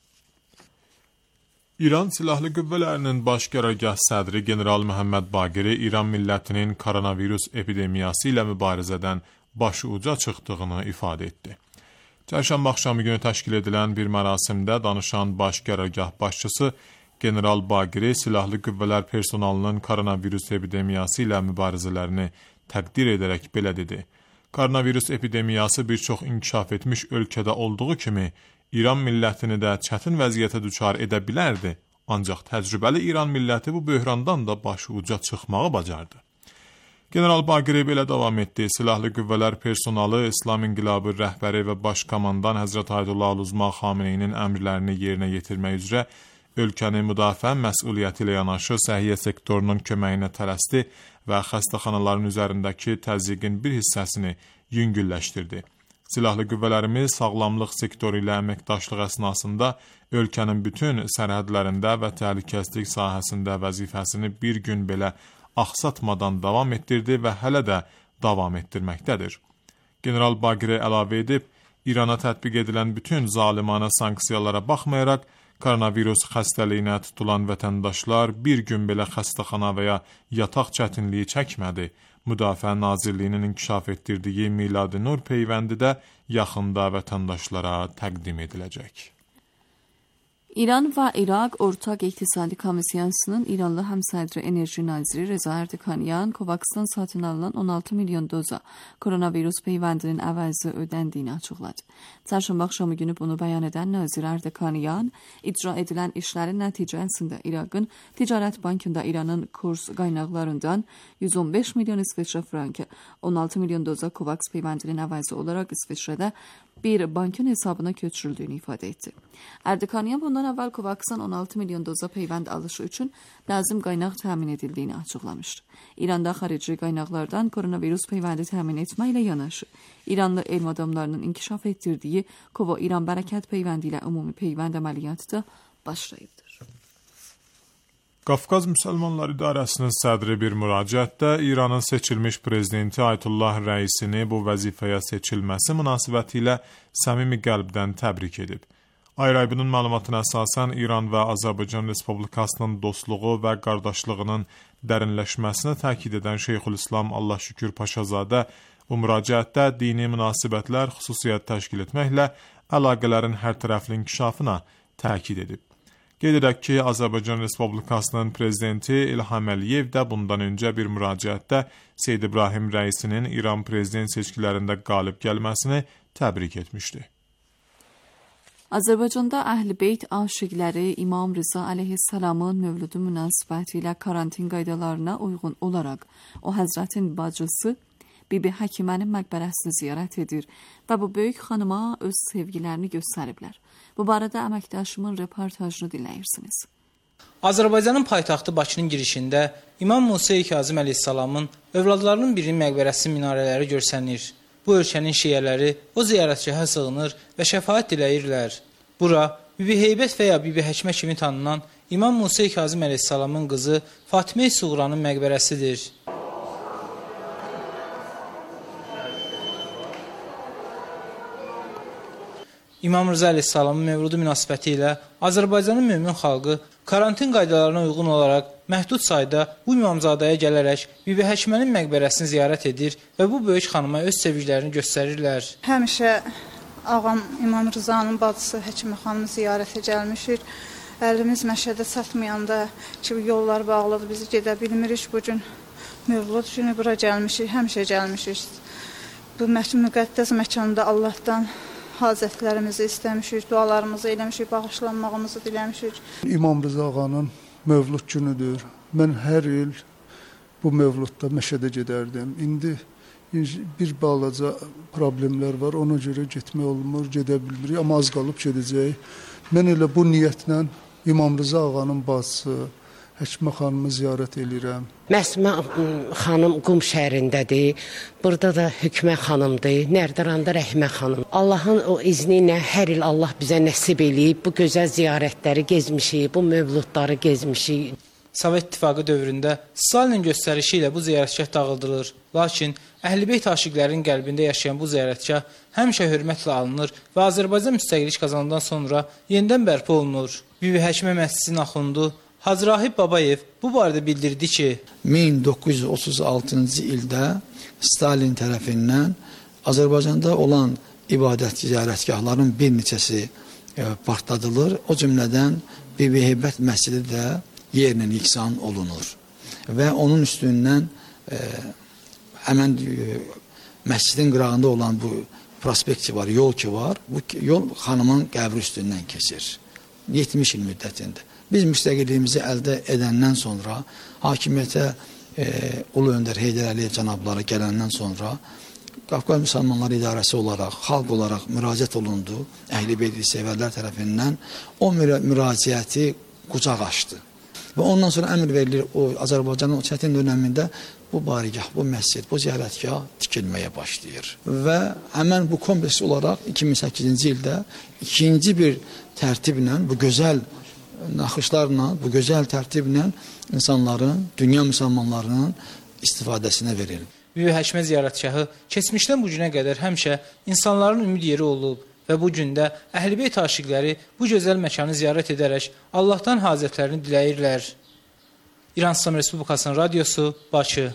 İran Silahlı Qüvvələrinin baş qərargah sədri General Məhəmməd Baqiri İran millətinin koronavirus epidemiyası ilə mübarizədən başı uca çıxdığını ifadə etdi. Çərşənbə axşamı günü təşkil edilən bir mərasimdə danışan baş qərargah başçısı General Baqiri silahlı qüvvələr personalının koronavirus epidemiyası ilə mübarizələrini təqdir edərək belə dedi. Koronavirus epidemiyası bir çox inkişaf etmiş ölkədə olduğu kimi İran millətini də çətin vəziyyətə düçar edə bilərdi, ancaq təcrübəli İran milləti bu böhrandan da başı uca çıxmağı bacardı. General Baqiri belə davam etdi. Silahlı qüvvələr personalı İslam İnqilabı rəhbəri və baş komandan Həzrət Ayətullah Uzma Xameneyinin əmrlərini yerinə yetirmək üzrə ölkəni müdafiə məsuliyyəti ilə yanaşı səhiyyə sektorunun köməyinə tələsdi və xəstəxanaların üzərindəki təzyiqin bir hissəsini yüngülləşdirdi. Silahlı qüvvələrimiz sağlamlıq sektoru ilə əməkdaşlıq əsnasında ölkənin bütün sərhədlərində və təhlükəsizlik sahəsində vəzifəsini bir gün belə axsatmadan davam etdirdi və hələ də davam etdirməkdədir. General Baqiri əlavə edib, İrana tətbiq edilən bütün zalimana sanksiyalara baxmayaraq, koronavirus xəstəliyinə tutulan vətəndaşlar bir gün belə xəstəxana və ya yataq çətinliyi çəkmədi. Müdafiə Nazirliyinin inkişaf etdirdiyi Milad-ı Nur peyvəndi də yaxında vətəndaşlara təqdim ediləcək. İran və İraq Ortaq İqtisadi Komissiyasının İranlı həmsədri Enerji Naziri Reza Erdikanyan Covax'dan satın alınan on altı milyon doza koronavirus peyvəndinin əvəzi ödəndiyini açıqladı. Çərşənbə axşamı günü bunu bəyan edən Nazir Erdikanyan, icra edilən işlərin nəticəsində İraqın Ticarət Bankında İranın kurs qaynaqlarından yüz on beş milyon İsveçrə frankı, on altı milyon doza Covax peyvəndinin əvəzi olaraq İsveçrədə bir bankın hesabına köçürüldüyünü ifadə etdi. Erdikanyan bundan əvvəl Covax'dan on altı milyon doza peyvənd alışı üçün lazım qaynaq təmin edildiyini açıqlamışdı. İranda xarici qaynaqlardan koronavirus peyvəndi təmin etməklə yanaşı, İranlı elm adamlarının inkişaf etdirdiyi Kovo İran Bərəkət peyvəndi ilə ümumi peyvənd əməliyyatı da başlayıbdır. Qafqaz Müsəlmanlar İdarəsinin sədri bir müraciətdə İranın seçilmiş prezidenti Ayətullah Rəisini bu vəzifəyə seçilməsi münasibətilə səmimi qəlbdən təbrik edib. Ayrayibinin məlumatına əsasən İran və Azərbaycan Respublikasının dostluğu və qardaşlığının dərinləşməsinə təkid edən Şeyxülislam Allah Şükür Paşazadə bu müraciətdə dini münasibətlər xüsusiyyət təşkil etməklə əlaqələrin hərtərəfli inkişafına təkid edib. Qeyd edək ki, Azərbaycan Respublikasının prezidenti İlham Əliyev də bundan öncə bir müraciətdə Seyid İbrahim Rəisinin İran prezident seçkilərində qalib gəlməsini təbrik etmişdi. Azərbaycanda Əhl-i Beyt aşiqləri İmam Rıza əleyhissalamın mövludu münasibəti ilə karantin qaydalarına uyğun olaraq o həzrətin bacısı Bibi Həkimənin məqbərəsini ziyarət edir və bu böyük xanıma öz sevgilərini göstəriblər. Bu barədə əməkdaşımın reportajını dinləyirsiniz. Azərbaycanın paytaxtı Bakının girişində İmam Musa Kazım əleyhissalamın övladlarının birinin məqbərəsi minarələri görsənir. Bu ölkənin şiələri o ziyarətgahə sığınır və şəfaət diləyirlər. Bura Bibi Heybət və ya Bibi Həkimə kimi tanınan İmam Musa Kazım əleyhissalamın qızı Fatimə-i Suğranın məqbərəsidir. İmam Rıza əleyhissalamın mövludu münasibəti ilə Azərbaycanın mömin xalqı karantin qaydalarına uyğun olaraq məhdud sayda bu imamzadəyə gələrək Bibi Həkimənin məqbərəsini ziyarət edir və bu böyük xanıma öz sevgilərini göstərirlər. Həmişə ağam İmam Rızanın bacısı Həkimə xanımı ziyarətə gəlmişik. Əlimiz məşədə çatmayanda ki, yollar bağlıdır, bizi gedə bilmirik. Bugün mövlud günü bura gəlmişik, həmişə gəlmişik. Bu müqəddəs məkanda Allahdan hazətlərimizi istəmişik, dualarımızı eləmişik, bağışlanmağımızı diləmişik. İmam Rıza ağanın mövlud günüdür. Mən hər il bu mövludda məşədə gedərdim. İndi bir balaca problemlər var, ona görə getmək olmur, gedə bilmirik, amma az qalıb gedəcək. Mən elə bu niyyətlə İmam Rıza ağanın bacısı Həkimə xanımı ziyarət edirəm. Məsmə xanım Qum şəhərindədir. Burada da Hükmə xanımdır. Nərdaranda Rəhmə xanım. Allahın o izni ilə hər il Allah bizə nəsib eləyib. Bu gözəl ziyarətləri gezmişik, bu mövludları gezmişik. Sovet İttifaqı dövründə Stalinin göstərişi ilə bu ziyarətgah dağıdılır. Lakin Əhl-i Beyt aşiqlərinin qəlbində yaşayan bu ziyarətgah həmişə hörmətlə alınır və Azərbaycan müstəqillik qazanandan sonra yenidən bərpa olunur. Bibi Həkimə məscidinin axundu Hacı Rahib Babayev bu barədə bildirdi ki, min doqquz yüz otuz altıncı ildə Stalin tərəfindən Azərbaycanda olan ibadət ziyarətgahların bir neçəsi partladılır. O cümlədən Bibi Heybət məscidi də yerlə yeksan olunur. Və onun üstündən e, həmən e, məscidin qırağında olan bu prospekti var, yol ki var. Bu yol xanımın qəbri üstündən keçir. yetmiş il müddətində. Biz müstəqilliyimizi əldə edəndən sonra, hakimiyyətə e, Ulu Öndər Heydər Əliyev cənabları gələndən sonra Qafqaz Müsəlmanlar İdarəsi olaraq, xalq olaraq müraciət olundu. Əhl-i Beyt sevərlər tərəfindən o müraciəti qucaq açdı. Və ondan sonra əmr verilir, o Azərbaycanın o çətin dönəmində bu barigah, bu məscid, bu ziyarətgah tikilməyə başlayır. Və həmən bu kompleks olaraq iki min səkkizinci ildə ikinci bir tərtiblə, bu gözəl naxışlarla, bu gözəl tərtiblə insanların, dünya müsəlmanlarının istifadəsinə verilir. Bibi Həkimə ziyarətgahı keçmişdən bu günə qədər həmişə insanların ümid yeri olub və bu gündə Əhl-i Beyt aşiqləri bu gözəl məkanı ziyarət edərək Allahdan hazətlərini diləyirlər. İran İslam Respublikasının radiosu, Bakı.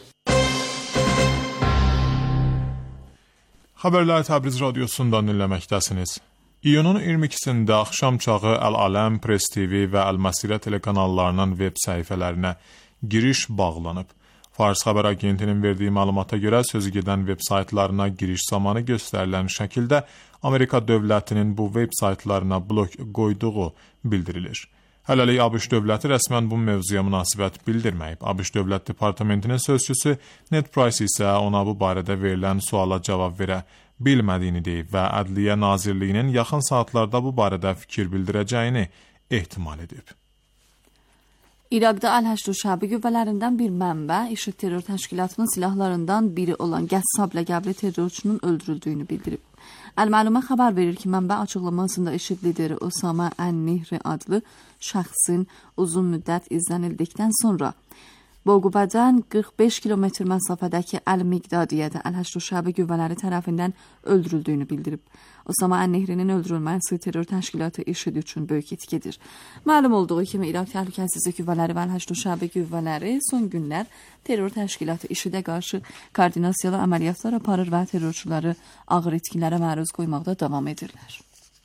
Xəbərlər Təbriz radiosundan dinləməkdəsiniz. İyunun iyirmi ikisində axşam çağı Əl-Aləm, Press T V və Əl-Məsirə telekanallarının veb səhifələrinə giriş bağlanıb. Fars xəbər agentinin verdiyi məlumata görə sözü gedən veb saytlarına giriş zamanı göstərilən şəkildə Amerika dövlətinin bu veb saytlarına blok qoyduğu bildirilir. Hələlik ABŞ dövləti rəsmən bu mövzuya münasibət bildirməyib. ABŞ Dövlət Departamentinin sözçüsü Ned Price isə ona bu barədə verilən suala cavab verə bilmədiyini deyib və Ədliyyə Nazirliyinin yaxın saatlarda bu barədə fikir bildirəcəyini ehtimal edib. İraqda Əl-Həşr Şəbi qüvvələrindən bir mənbə IŞİD terror təşkilatının silahlarından biri olan Qəssab ləqəbli terrorçunun öldürüldüyünü bildirib. Əl-Məlumə xəbər verir ki, mənbə açıqlamasında IŞİD lideri Osama Ən-Nihri adlı şəxsin uzun müddət izlənildikdən sonra Boğuba'dan qırx beş kilometr məsafədəki Əl-Miqdadiyyədə Əl-Həşd-ü-Şəbi qüvvələri tərəfindən öldürüldüyünü bildirib. Osama Ən-Nihrinin öldürülməsi terror təşkilatı IŞİD üçün böyük itkidir. Məlum olduğu kimi İraq Təhlükəsizlik qüvvələri və Əl-Həşd-ü-Şəbi qüvvələri son günlər terror təşkilatı IŞİD-ə qarşı koordinasiyalı əməliyyatlar aparır və terrorçuları ağır itkilərə məruz qoymaqda davam edirlər.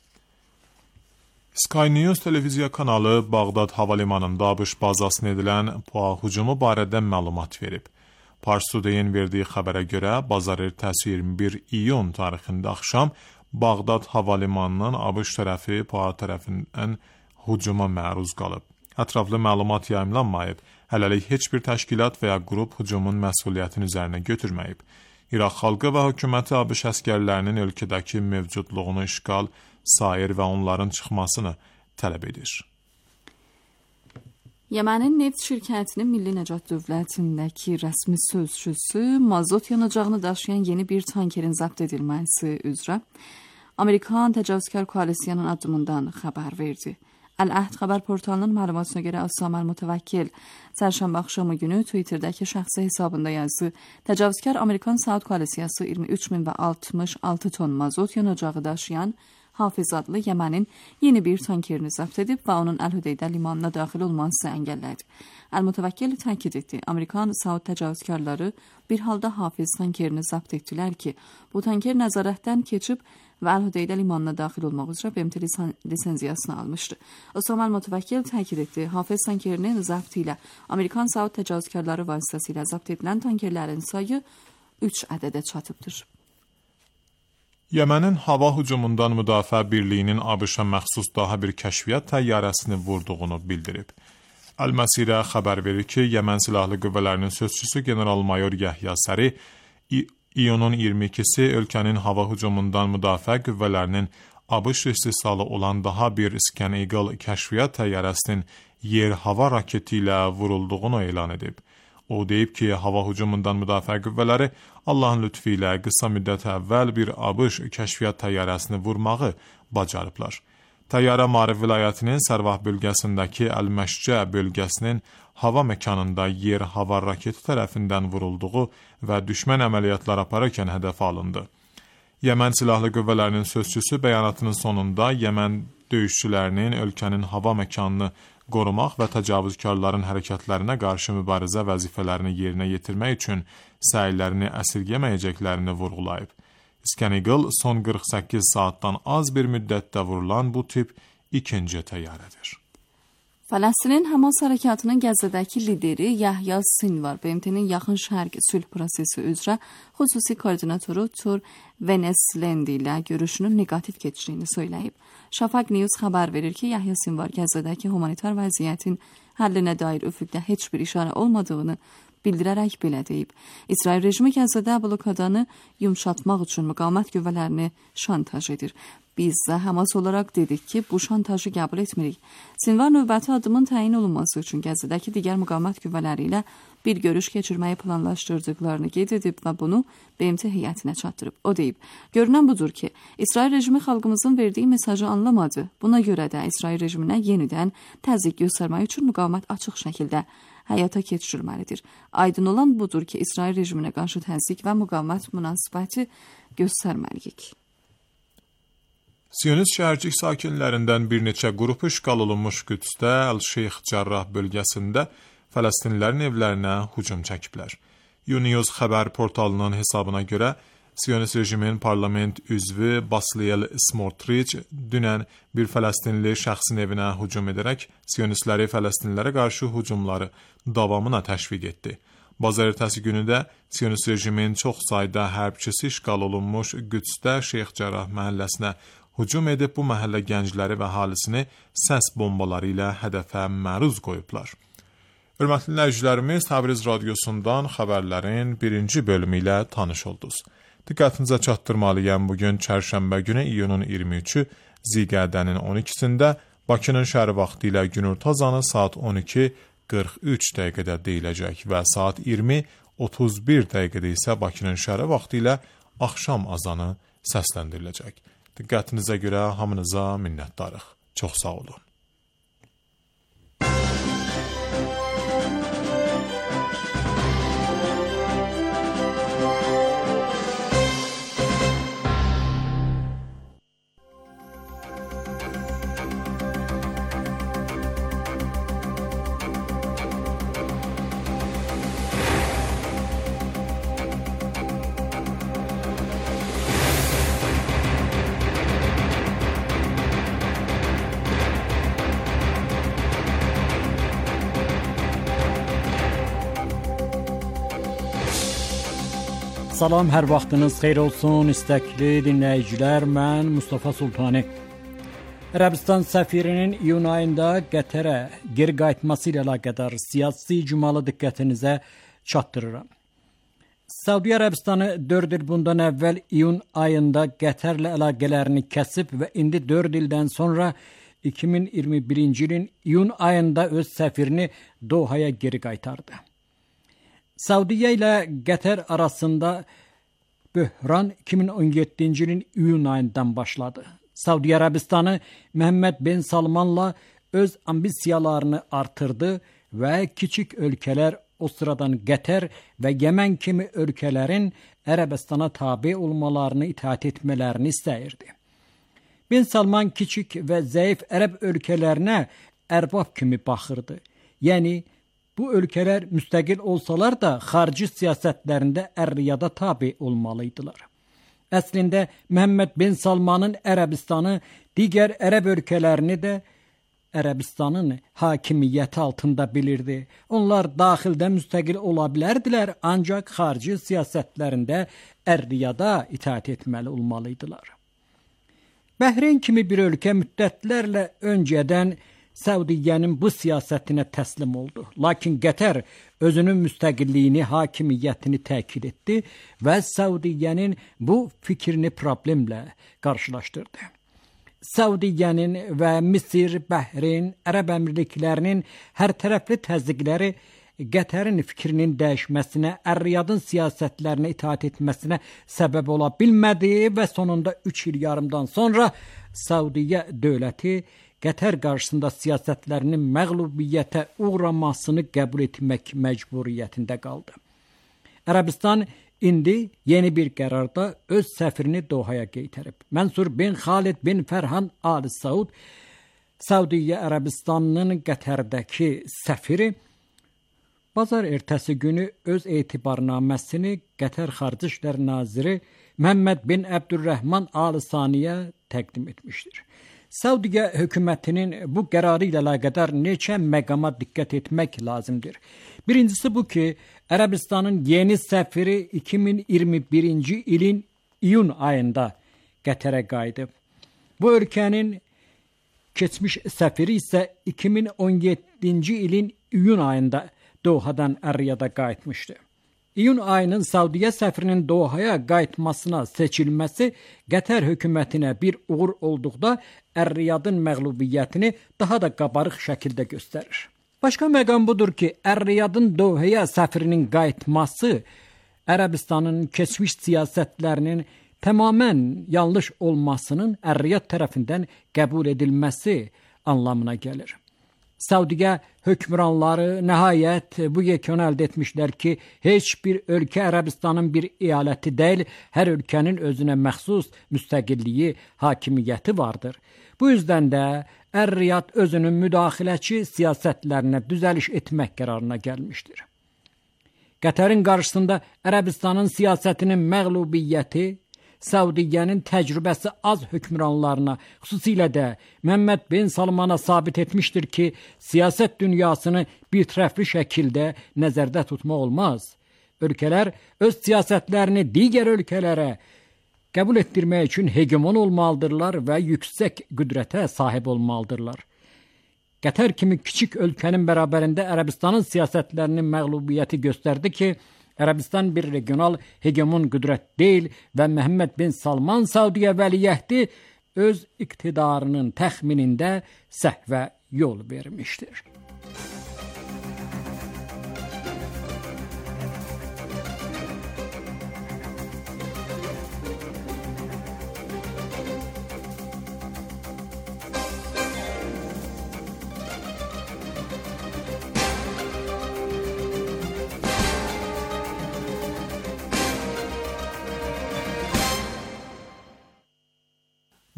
Sky News televiziya kanalı Bağdad hava limanında ABŞ bazasına edilən PUA hücumu barədə məlumat verib. Pars Today-in verdiyi xəbərə görə bazar ertəsi iyirmi bir iyun tarixində axşam Bağdad hava limanının ABŞ tərəfi PUA tərəfindən hücuma məruz qalıb. Ətraflı məlumat yayımlanmayıb. Hələlik heç bir təşkilat və ya qrup hücumun məsuliyyətini üzərinə götürməyib. İraq xalqı və hökuməti ABŞ əskərlərinin ölkədəki mövcudluğunu işğal, sair və onların çıxmasını tələb edir. Yemənin neft şirkətinin Milli Nəcat Dövlətindəki rəsmi sözçüsü mazot yanacağını daşıyan yeni bir tankerin zəbt edilməsi üzrə Amerikan təcavüzkar koalisiyanın addımından xəbər verdi. Əl-Əhd xəbər portalının məlumatına görə Osama Mütəvəkkil çərşənbə axşamı günü Twitter'dəki şəxsi hesabında yazdı. Təcavüzkar Amerikan Saud koalisiyası iyirmi üç min altmış altı ton mazot yanacağı daşıyan Hafiz adlı Yemənin yeni bir tankerini zəbt edib və onun Əl-Hüdeydə limanına daxil olması əngəllədi. Əl-Mütəvəkkil təkid etdi. Amerikan Saud təcavüzkarları bir halda Hafiz tankerini zəbt etdilər ki, bu tanker nəzarətdən keçib və Əl-Hüdeydə limanına daxil olmaq üzrə B M T lisenziyasını almışdı. Osama Mütəvəkkil təkid etdi. Hafiz tankerinin zəbti ilə Amerikan Saud təcavüzkarları vasitəsilə zəbt edilən tankerlərin sayı üç ədədə çatıbdır. Yemənin hava hücumundan Müdafiə Birliyinin ABŞ-a məxsus daha bir kəşfiyyat təyyarəsini vurduğunu bildirib. Əl-Məsirə xəbər verir ki, Yemen Silahlı Qüvvələrinin sözçüsü general-mayor Yahya Səri iyunun iyirmi ikisi ölkənin hava hücumundan Müdafiə Qüvvələrinin ABŞ istehsalı olan daha bir Scan Eagle kəşfiyyat təyyarəsinin yer-hava raketi ilə vurulduğunu elan edib. O deyib ki, hava hücumundan müdafiə qüvvələri Allahın lütfi ilə qısa müddət əvvəl bir ABŞ kəşfiyyat təyyarəsini vurmağı bacarıblar. Təyyarə Marib vilayətinin Sərvah bölgəsindəki Əl-Məşcə bölgəsinin hava məkanında yer-hava raketi tərəfindən vurulduğu və düşmən əməliyyatlar apararkən hədəf alındı. Yemen Silahlı Qüvvələrinin sözçüsü bəyanatının sonunda Yemen döyüşçülərinin ölkənin hava məkanını qorumaq və təcavüzkarların hərəkətlərinə qarşı mübarizə vəzifələrini yerinə yetirmək üçün səylərini əsirgəməyəcəklərini vurğulayıb. Scan Eagle son qırx səkkiz saatdan az bir müddətdə vurulan bu tip ikinci təyyarədir. Fələstinin Həmas hərəkatının Qəzzədəki lideri Yahya Sinvar B M T-nin Yaxın Şərq sülh prosesi üzrə xüsusi koordinatoru Tur Veneslendi ilə görüşünün negativ keçdiyini söyləyib. Şafaq News xəbər verir ki, Yahya Sinvar Qəzzədəki humanitar vəziyyətin həllinə dair üfüqdə heç bir işarə olmadığını bildirərək belə deyib. İsrail rejimi Qəzzədə blokadanı yumşatmaq üçün müqavimət qüvvələrini şantaj edir. Biz də Həmas olaraq dedik ki, bu şantajı qəbul etmirik. Sinvar növbəti addımın təyin olunması üçün Qəzzədəki digər müqavimət qüvvələri ilə bir görüş keçirməyi planlaşdırdıqlarını qeyd edib və bunu B M T heyətinə çatdırıb. O deyib, görünən budur ki, İsrail rejimi xalqımızın verdiyi mesajı anlamadı. Buna görə də İsrail rejiminə yenidən təzyiq göstərmək üçün müqavimət açıq şəkildə həyata keçirilməlidir. Aydın olan budur ki, İsrail rejiminə qarşı təzyiq və müqavimət münasibəti göstərməliyik. Siyonist şəhərcik sakinlərindən bir neçə qrup işğal olunmuş Qüdsdə Əl-Şeyx Cərrah bölgəsində Fələstinlilərin evlərinə hücum çəkiblər. Unios xəbər portalının hesabına görə Siyonist rejimin parlament üzvü Basliyel Smotrich dünən bir Fələstinli şəxsin evinə hücum edərək Siyonistləri Fələstinlilərə qarşı hücumları davamına təşviq etdi. Bazar ertəsi günü də Siyonist rejimin çox sayda hərbçisi işğal olunmuş Qüdsdə Şeyx Cərrah məhəlləsinə hücum edib bu məhəllə gəncləri və əhalisini səs bombaları ilə hədəfə məruz qoyublar. Hörmətli dinləyicilərimiz, Təbriz radiosundan xəbərlərin birinci bölümü ilə tanış oldunuz. Diqqətinizə çatdırmalıyam, bugün çərşənbə günü iyunun iyirmi üçü Ziqədənin on ikisində Bakının şəhəri vaxtı ilə günorta azanı saat on iki qırx üç dəqiqədə deyiləcək və saat iyirmi otuz bir dəqiqədə isə Bakının şəhəri vaxtı ilə axşam azanı səsləndiriləcək. Diqqətinizə görə hamınıza minnətdarıq. Çox sağ olun. Salam, hər vaxtınız xeyir olsun, istəkli dinləyicilər. Mən Mustafa Sultani. Ərəbistan səfirinin iyun ayında Qətərə geri qayıtması ilə əlaqədar siyasi cümalı diqqətinizə çatdırıram. Səudiyyə Ərəbistanı dörd il bundan əvvəl iyun ayında Qətərlə əlaqələrini kəsib və indi dörd ildən sonra iki min iyirmi birinci ilin iyun ayında öz səfirini Dohaya geri qaytardı. Səudiyyə ilə Qətər arasında böhran iki min on yeddinci ilin iyun ayından başladı. Səudiyyə Ərəbistanı Məhəmməd bin Salmanla öz ambisiyalarını artırdı və kiçik ölkələr, o sıradan Qətər və Yəmən kimi ölkələrin Ərəbistana tabe olmalarını itaat etmələrini istəyirdi. Bin Salman kiçik və zəif ərəb ölkələrinə ərbab kimi baxırdı. Yəni, bu ölkələr müstəqil olsalar da xarici siyasətlərində Ər-Riyada tabe olmalıydılar. Əslində Məhəmməd bin Salmanın Ərəbistanı digər ərəb ölkələrini də Ərəbistanın hakimiyyəti altında bilirdi. Onlar daxildə müstəqil ola bilərdilər, ancaq xarici siyasətlərində Ər-Riyada itaat etməli olmalıydılar. Bəhreyn kimi bir ölkə müddətlərlə öncədən Səudiyyənin bu siyasətinə təslim oldu. Lakin Qətər özünün müstəqilliyini, hakimiyyətini təkid etdi və Səudiyyənin bu fikrini problemlə qarşılaşdırdı. Səudiyyənin və Misir, Bəhreyn, Ərəb Əmirliklərinin hər tərəfli təzyiqləri Qətərin fikrinin dəyişməsinə, Ər-Riyadın siyasətlərinə itaat etməsinə səbəb ola bilmədi və sonunda üç il yarımdan sonra Səudiyyə dövləti Qətər qarşısında siyasətlərinin məğlubiyyətə uğramasını qəbul etmək məcburiyyətində qaldı. Ərəbistan indi yeni bir qərarda öz səfirini Dohaya qaytarıb. Mənsur bin Xalid bin Fərhan Ali Saud, Səudiyyə Ərəbistanının Qətərdəki səfiri, bazar ertəsi günü öz etibarnaməsini Qətər Xarici İşlər Naziri Məhəmməd bin Əbdürrəhman Ali Saniyə təqdim etmişdir. Səudiyyə hökumətinin bu qərarı ilə əlaqədar neçə məqama diqqət etmək lazımdır. Birincisi bu ki, Ərəbistanın yeni səfiri iki min iyirmi birinci ilin iyun ayında Qətərə qayıdıb. Bu ölkənin keçmiş səfiri isə iki min on yeddinci ilin iyun ayında Dohadan Ər-Riyada qayıtmışdı. İyun ayının Səudiyyə səfirinin Dohaya qayıtmasına seçilməsi Qətər hökumətinə bir uğur olduqda Ər-Riyadın məğlubiyyətini daha da qabarıq şəkildə göstərir. Başqa məqam budur ki, Ər-Riyadın Dohaya səfirinin qayıtması Ərəbistanın keçmiş siyasətlərinin tamamən yanlış olmasının Ər-Riyad tərəfindən qəbul edilməsi anlamına gəlir. Səudiyyə hökmranları nəhayət bu yekunu əldə etmişlər ki, heç bir ölkə Ərəbistanın bir eyaləti deyil, hər ölkənin özünə məxsus müstəqilliyi, hakimiyyəti vardır. Bu yüzdən də Ər-Riyad özünün müdaxiləçi siyasətlərinə düzəliş etmək qərarına gəlmişdir. Qətərin qarşısında Ərəbistanın siyasətinin məğlubiyyəti, Səudiyyənin təcrübəsi az hökmranlarına, xüsusilə də Məhəmməd bin Salmana sabit etmişdir ki, siyasət dünyasını bir tərəfli şəkildə nəzərdə tutmaq olmaz. Ölkələr öz siyasətlərini digər ölkələrə qəbul etdirmək üçün hegemon olmalıdırlar və yüksək qüdrətə sahib olmalıdırlar. Qətər kimi kiçik ölkənin bərabərində Ərəbistanın siyasətlərinin məğlubiyyəti göstərdi ki, Ərəbistan bir regional hegemon qüdrət deyil və Məhəmməd bin Salman Səudiyyə vəliəhdi öz iqtidarının təxminində səhvə yol vermişdir.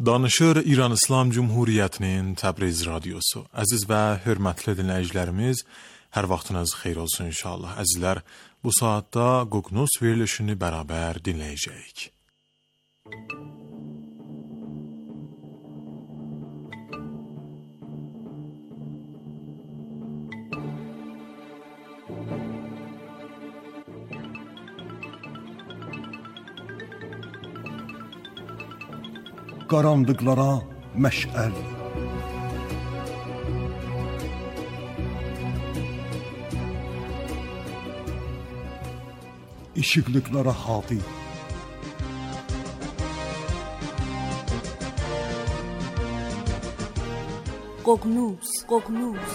Danışır İran İslam Cumhuriyyətinin Təbriz radiosu. Əziz və hörmətli dinləyicilərimiz, hər vaxtınız xeyir olsun inşallah. Əzizlər, bu saatda Qoqnus verilişini bərabər dinləyəcəyik. Qaranlıqlara məşəl, işıqlıqlara hadi, Qoqnus, Qoqnus.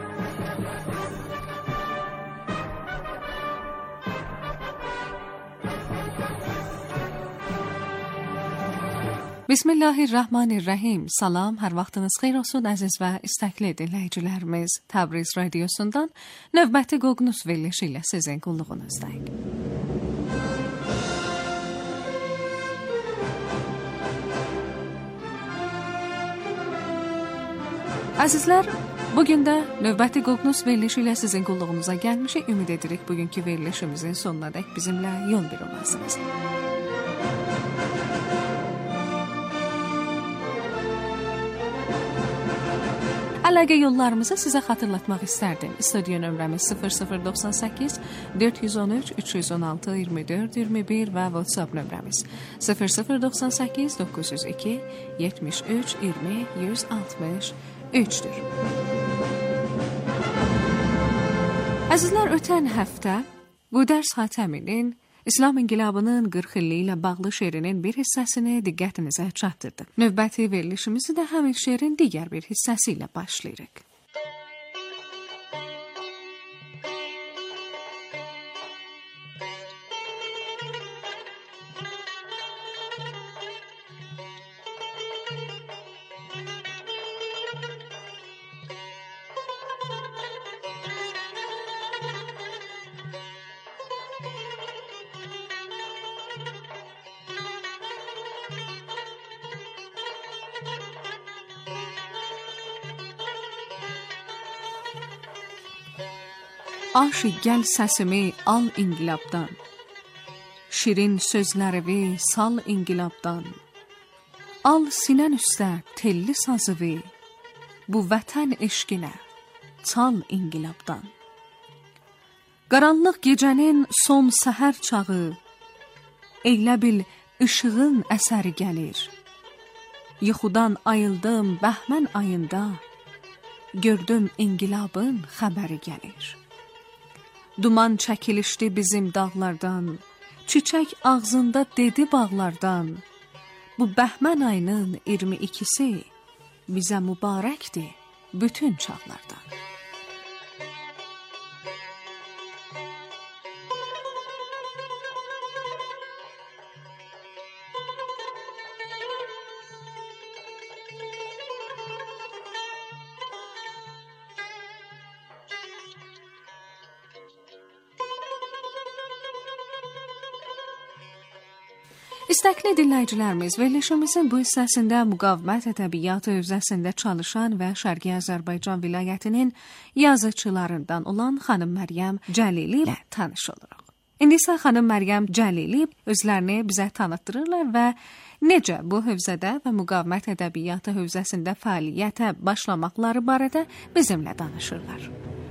Bismillahirrahmanirrahim. Salam, hər vaxtınız xeyir olsun əziz və istəkli dinləyicilərimiz. Təbriz radiosundan növbəti Qoqnus verilişi ilə sizin qulluğunuzdayıq. Əzizlər, bugün də növbəti Qoqnus verilişi ilə sizin qulluğunuza gəlmişik. Ümid edirik bugünkü verilişimizin sonuna dək bizimlə yol bir olasınız. Əlaqə yollarımızı sizə xatırlatmaq istərdim. Studiyo nömrəmiz sıfır sıfır doxsan səkkiz dörd yüz on üç üç yüz on altı iyirmi dörd iyirmi bir və WhatsApp nömrəmiz sıfır sıfır doxsan səkkiz doqquz yüz iki yetmiş üç iyirmi yüz altmış üçdür. Əzizlər, ötən həftə Qudərs Xatəminin İslam İnqilabının qırx illiyi ilə bağlı şeirinin bir hissəsini diqqətinizə çatdırdıq. Növbəti verilişimizi də həmin şeirin digər bir hissəsi ilə başlayırıq. Aşıq gəl səsimi al inqilabdan, şirin sözlərimi sal inqilabdan, al sinən üstə telli sazıvi, bu vətən eşqinə çal inqilabdan. Qaranlıq gecənin son səhər çağı, eylə bil işığın əsəri gəlir. Yuxudan ayıldım bəhmən ayında, gördüm inqilabın xəbəri gəlir. Duman çəkilişdi bizim dağlardan, çiçək ağzında dedi bağlardan. Bu bəhmən ayının iyirmi ikisi bizə mübarəkdir bütün çağlardan. İstəkli dinləyicilərimiz, verilişimizin bu hissəsində müqavimət ədəbiyyatı hövzəsində çalışan və Şərqi Azərbaycan vilayətinin yazıçılarından olan xanım Məryəm Cəlili ilə tanış oluruq. İndi isə xanım Məryəm Cəlili özlərini bizə tanıtdırırlar və necə bu hövzədə və müqavimət ədəbiyyatı hövzəsində fəaliyyətə başlamaqları barədə bizimlə danışırlar.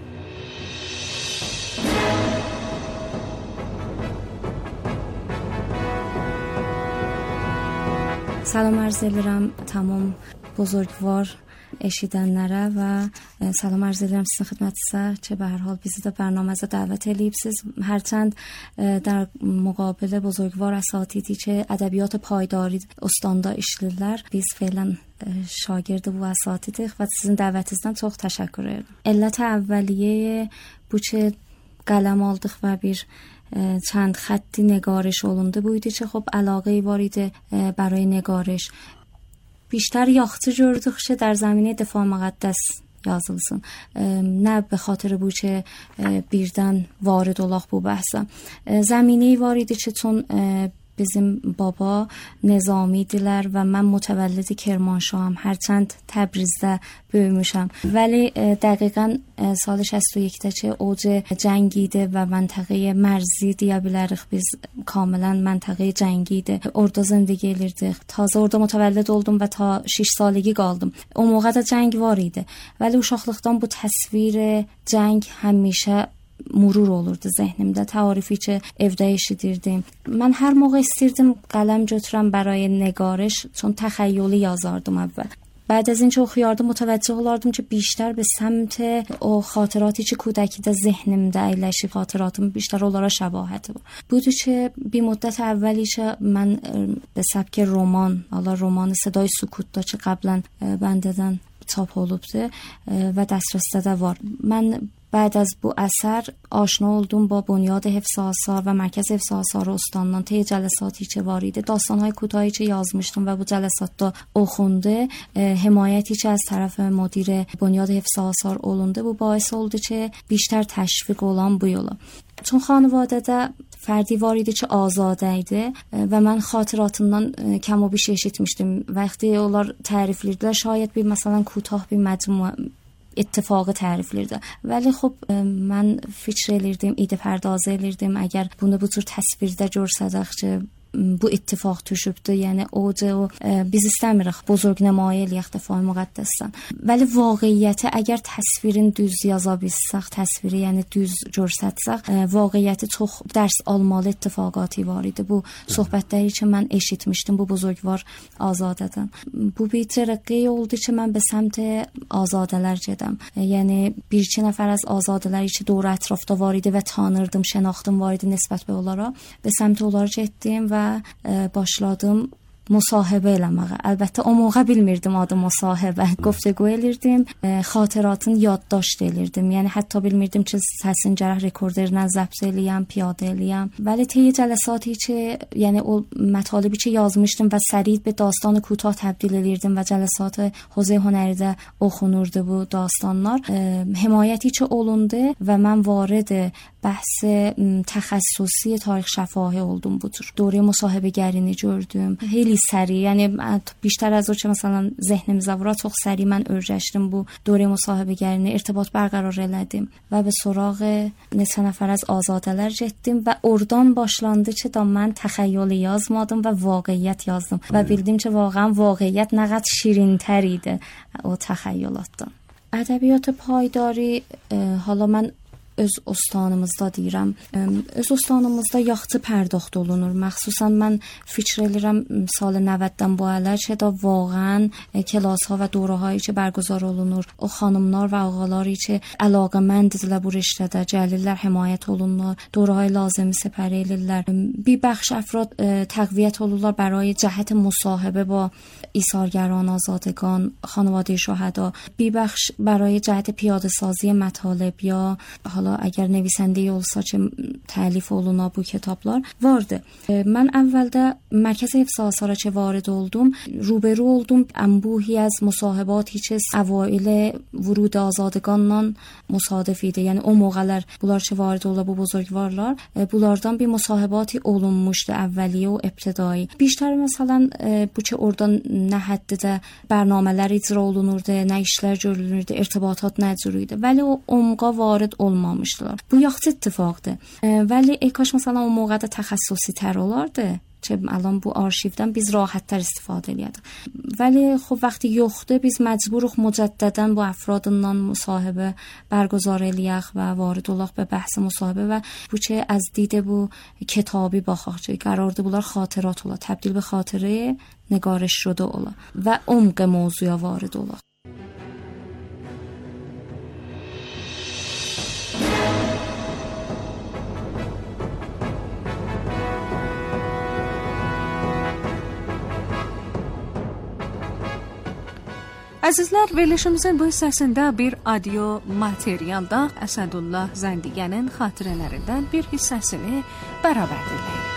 سلام عرض edirəm tamam buzurgvar eşidənlərə və salam arz edirəm sizin xidmətinizə ki, به هر حال bizi də برنامه‌زə dəvət eləyibsiz. Hərçənd در مقابل buzurgvar əsatidi ki, ədəbiyyat paydarı ustandə işləyirlər. Biz fələn şagird bu əsatidik və sizin dəvətinizdən çox təşəkkür edirəm. Ellət əvvəliyyə bu ki, qələm aldıq və bir چند خطی نگارش olundu buydu ki, خب علاقه وارد برای نگارش بیشتر یاخته gördük ki, در زمینه دفاع مقدس yazılsın. Nə به خاطر bu ki, birdən varid olaq bu bəhsə. Zəminəyi var idi ki, çون bizim baba Nizamidilər və mən mütəvəllidi Kermanşaham. Hərçənd Təbrizdə böyümüşəm. Vəli e, dəqiqən e, sal شصت و یک ki اوج جنگ idi və məntəqəyə mərzi deyə bilərik biz. Kamilən məntəqəyə cəng idi. Orada zindگی edirdik. Tazə orada mütəvəllid oldum və ta شش سالگی qaldım. O موقع da cəng var idi. Vəli uşaqlıqdan bu təsvir cəng həmişə مرور olurdu zehnimdə. Təarifi ki evdə eşidirdim. Mən hər موقع istirdim qələm götürəm برای نگارش چون تخیلی yazardım əvvəl. بعد از اینکه oxuyardım متوجه olardım ki بیشتر به سمت o خاطراتی که کودکیdə zehnimdə əyləşib xatıratım بیشتر onlara şəbahəti var. Budur ki bir müddət əvvəlicə mən به سبک رمان، حالا رمان صدای سکوت‌da ki قبلا bəndədən çap olubdu və dəstرسdə də var. Mən بعد از bu اثر آشنا oldum با بنیاد حفظ آثار و مرکز حفظ آثار استانdan طی جلساتی که واریده داستان‌های کوتاهی که yazmışdım و bu جلساتda oxundu. حمایتی که از طرف مدیر بنیاد حفظ آثار olundu. Bu باعث oldu ki بیشتر تشویق olan bu yola. چون خانواده‌də فردی واریده ki azadə idi və mən xatıratından kəm o bir şey eşitmişdim. Vaxtı onlar tərifləyirdilər. Şayət bir məsələn کوتاه bir məcmua اتفاق تعریفlirdi. Vəli xub mən fikr elirdim, idə pərdazə elirdim. Əgər bunu bu cür təsvirdə görsədək ki bu ittifaq düşübdü. Yəni o o biz istəmirik buzurg nəmayə eləyək dəfai müqəddəsdən. Vəli vaqiəti əgər təsvirin düz yaza bilsək, təsviri yəni düz görsətsək, vaqiəti çox dərs almalı ittifaqatı var idi. Bu söhbətləri ki mən eşitmişdim bu buzurgvar Azadədən. Bu bir tərəqqi oldu ki mən به سمت Azadələr gedəm. Yəni bir iki nəfər az Azadələr ki dور ətrafda var idi və tanırdım, şənaxtım var idi nisbət به onlara. به سمت onlara getdim və başladım مصاحبه eləməyə. Əlbəttə o موقع bilmirdim adı müsahibə. Guftəgü elirdim, xatıratın yaddaşt elirdim. Yəni hətta bilmirdim ki səsin gərək rekorderlə zəbt eləyəm, piyadə eləyəm. Vəli طی جلساتی ki, yəni o mətalibi ki yazmışdım və sərid bir dastanı کوتاه təbdil elirdim və cəlsat حوزه هنریdə oxunurdu bu dastanlar. Himayəti ki olundu və mən varid بحث تخصصی تاریخ شفاهی oldum bu tür. دوره مصاحبه‌گری gördüm. Xeyli səri, yəni بیشتر از o ki məsələn zehnimizə vura çox səri mən öyrəşdim bu دوره مصاحبه‌گری irtibat bərqərar elədim və به سراغ neçə nəfər az azadələr getdim və oradan başlandı ki da mən təxəyyül yazmadım və vaqiət yazdım və bildim ki واقعا واقعیت nə qədər şirinтər idi o təxəyyülatdan. Ədəbiyyat paydarı حالا mən öz ostanımızda deyirəm. Öz ostanımızda yaxşı pərdaxt olunur. Məxsusən mən fikr edirəm sal نودdən bu ələr ki da واقعا کلاس‌ها və دوره‌هایی ki برگزار olunur. O xanımlar və ağaları ki əlaqəməndirlər bu riştədə, gəlirlər, himayət olunurlar, دوره‌های لازمی سپری edirlər. Bir bəxş əfrad təqviyyət olurlar برای جهت مصاحبه با ایثارگران، آزادگان، خانواده شهدا. Bir bəxş برای جهت پیاده سازی مطالب یا حالا اگر نویسنده olsa ki təlif olunan bu kitablar vardı. Mən əvvəldə mərkəzi حفظ آثارا ki varid oldum, روبرو oldum انبوهی از مصاحباتی ki اوایل ورود آزادگانdan مصادف idi. Yəni o موقعlər bunlar ki varid oldu bu buzurgvarlar, bunlardan bir müsahibaتی olunmuşdu əvvəliyə o ibtidai. بیشتر məsələn bu ki oradan nə həddidə برنامه‌lər icra olunurdu, nə işlər görülürdü, irtibatat nə cür idi. Vəli o umqa varid olmamışdılar. Bu yaxşı ittifaqdır. Vəli ekaş məsələn o موقعdə təxəssüsi tər olardı. که الان bu arşivdən biz rahat‌تر istifadə eləyirdik. Vəli xub vaxtı yoxdur, biz məcburuq mücəddədən bu əfradından müsahibə برگزار eləyək və varid olaq به بحث müsahibə və bu ki از دید bu kitabi baxaq ki qərardı bunlar xatirət ola, təbdil به خاطره نگارش شده ola və umq mövzuya varid olaq. Əzizlər, verilişimizin bu hissəsində bir audio materialda Əsədullah Zəndiyənin xatirələrindən bir hissəsini bərabər dinləyin.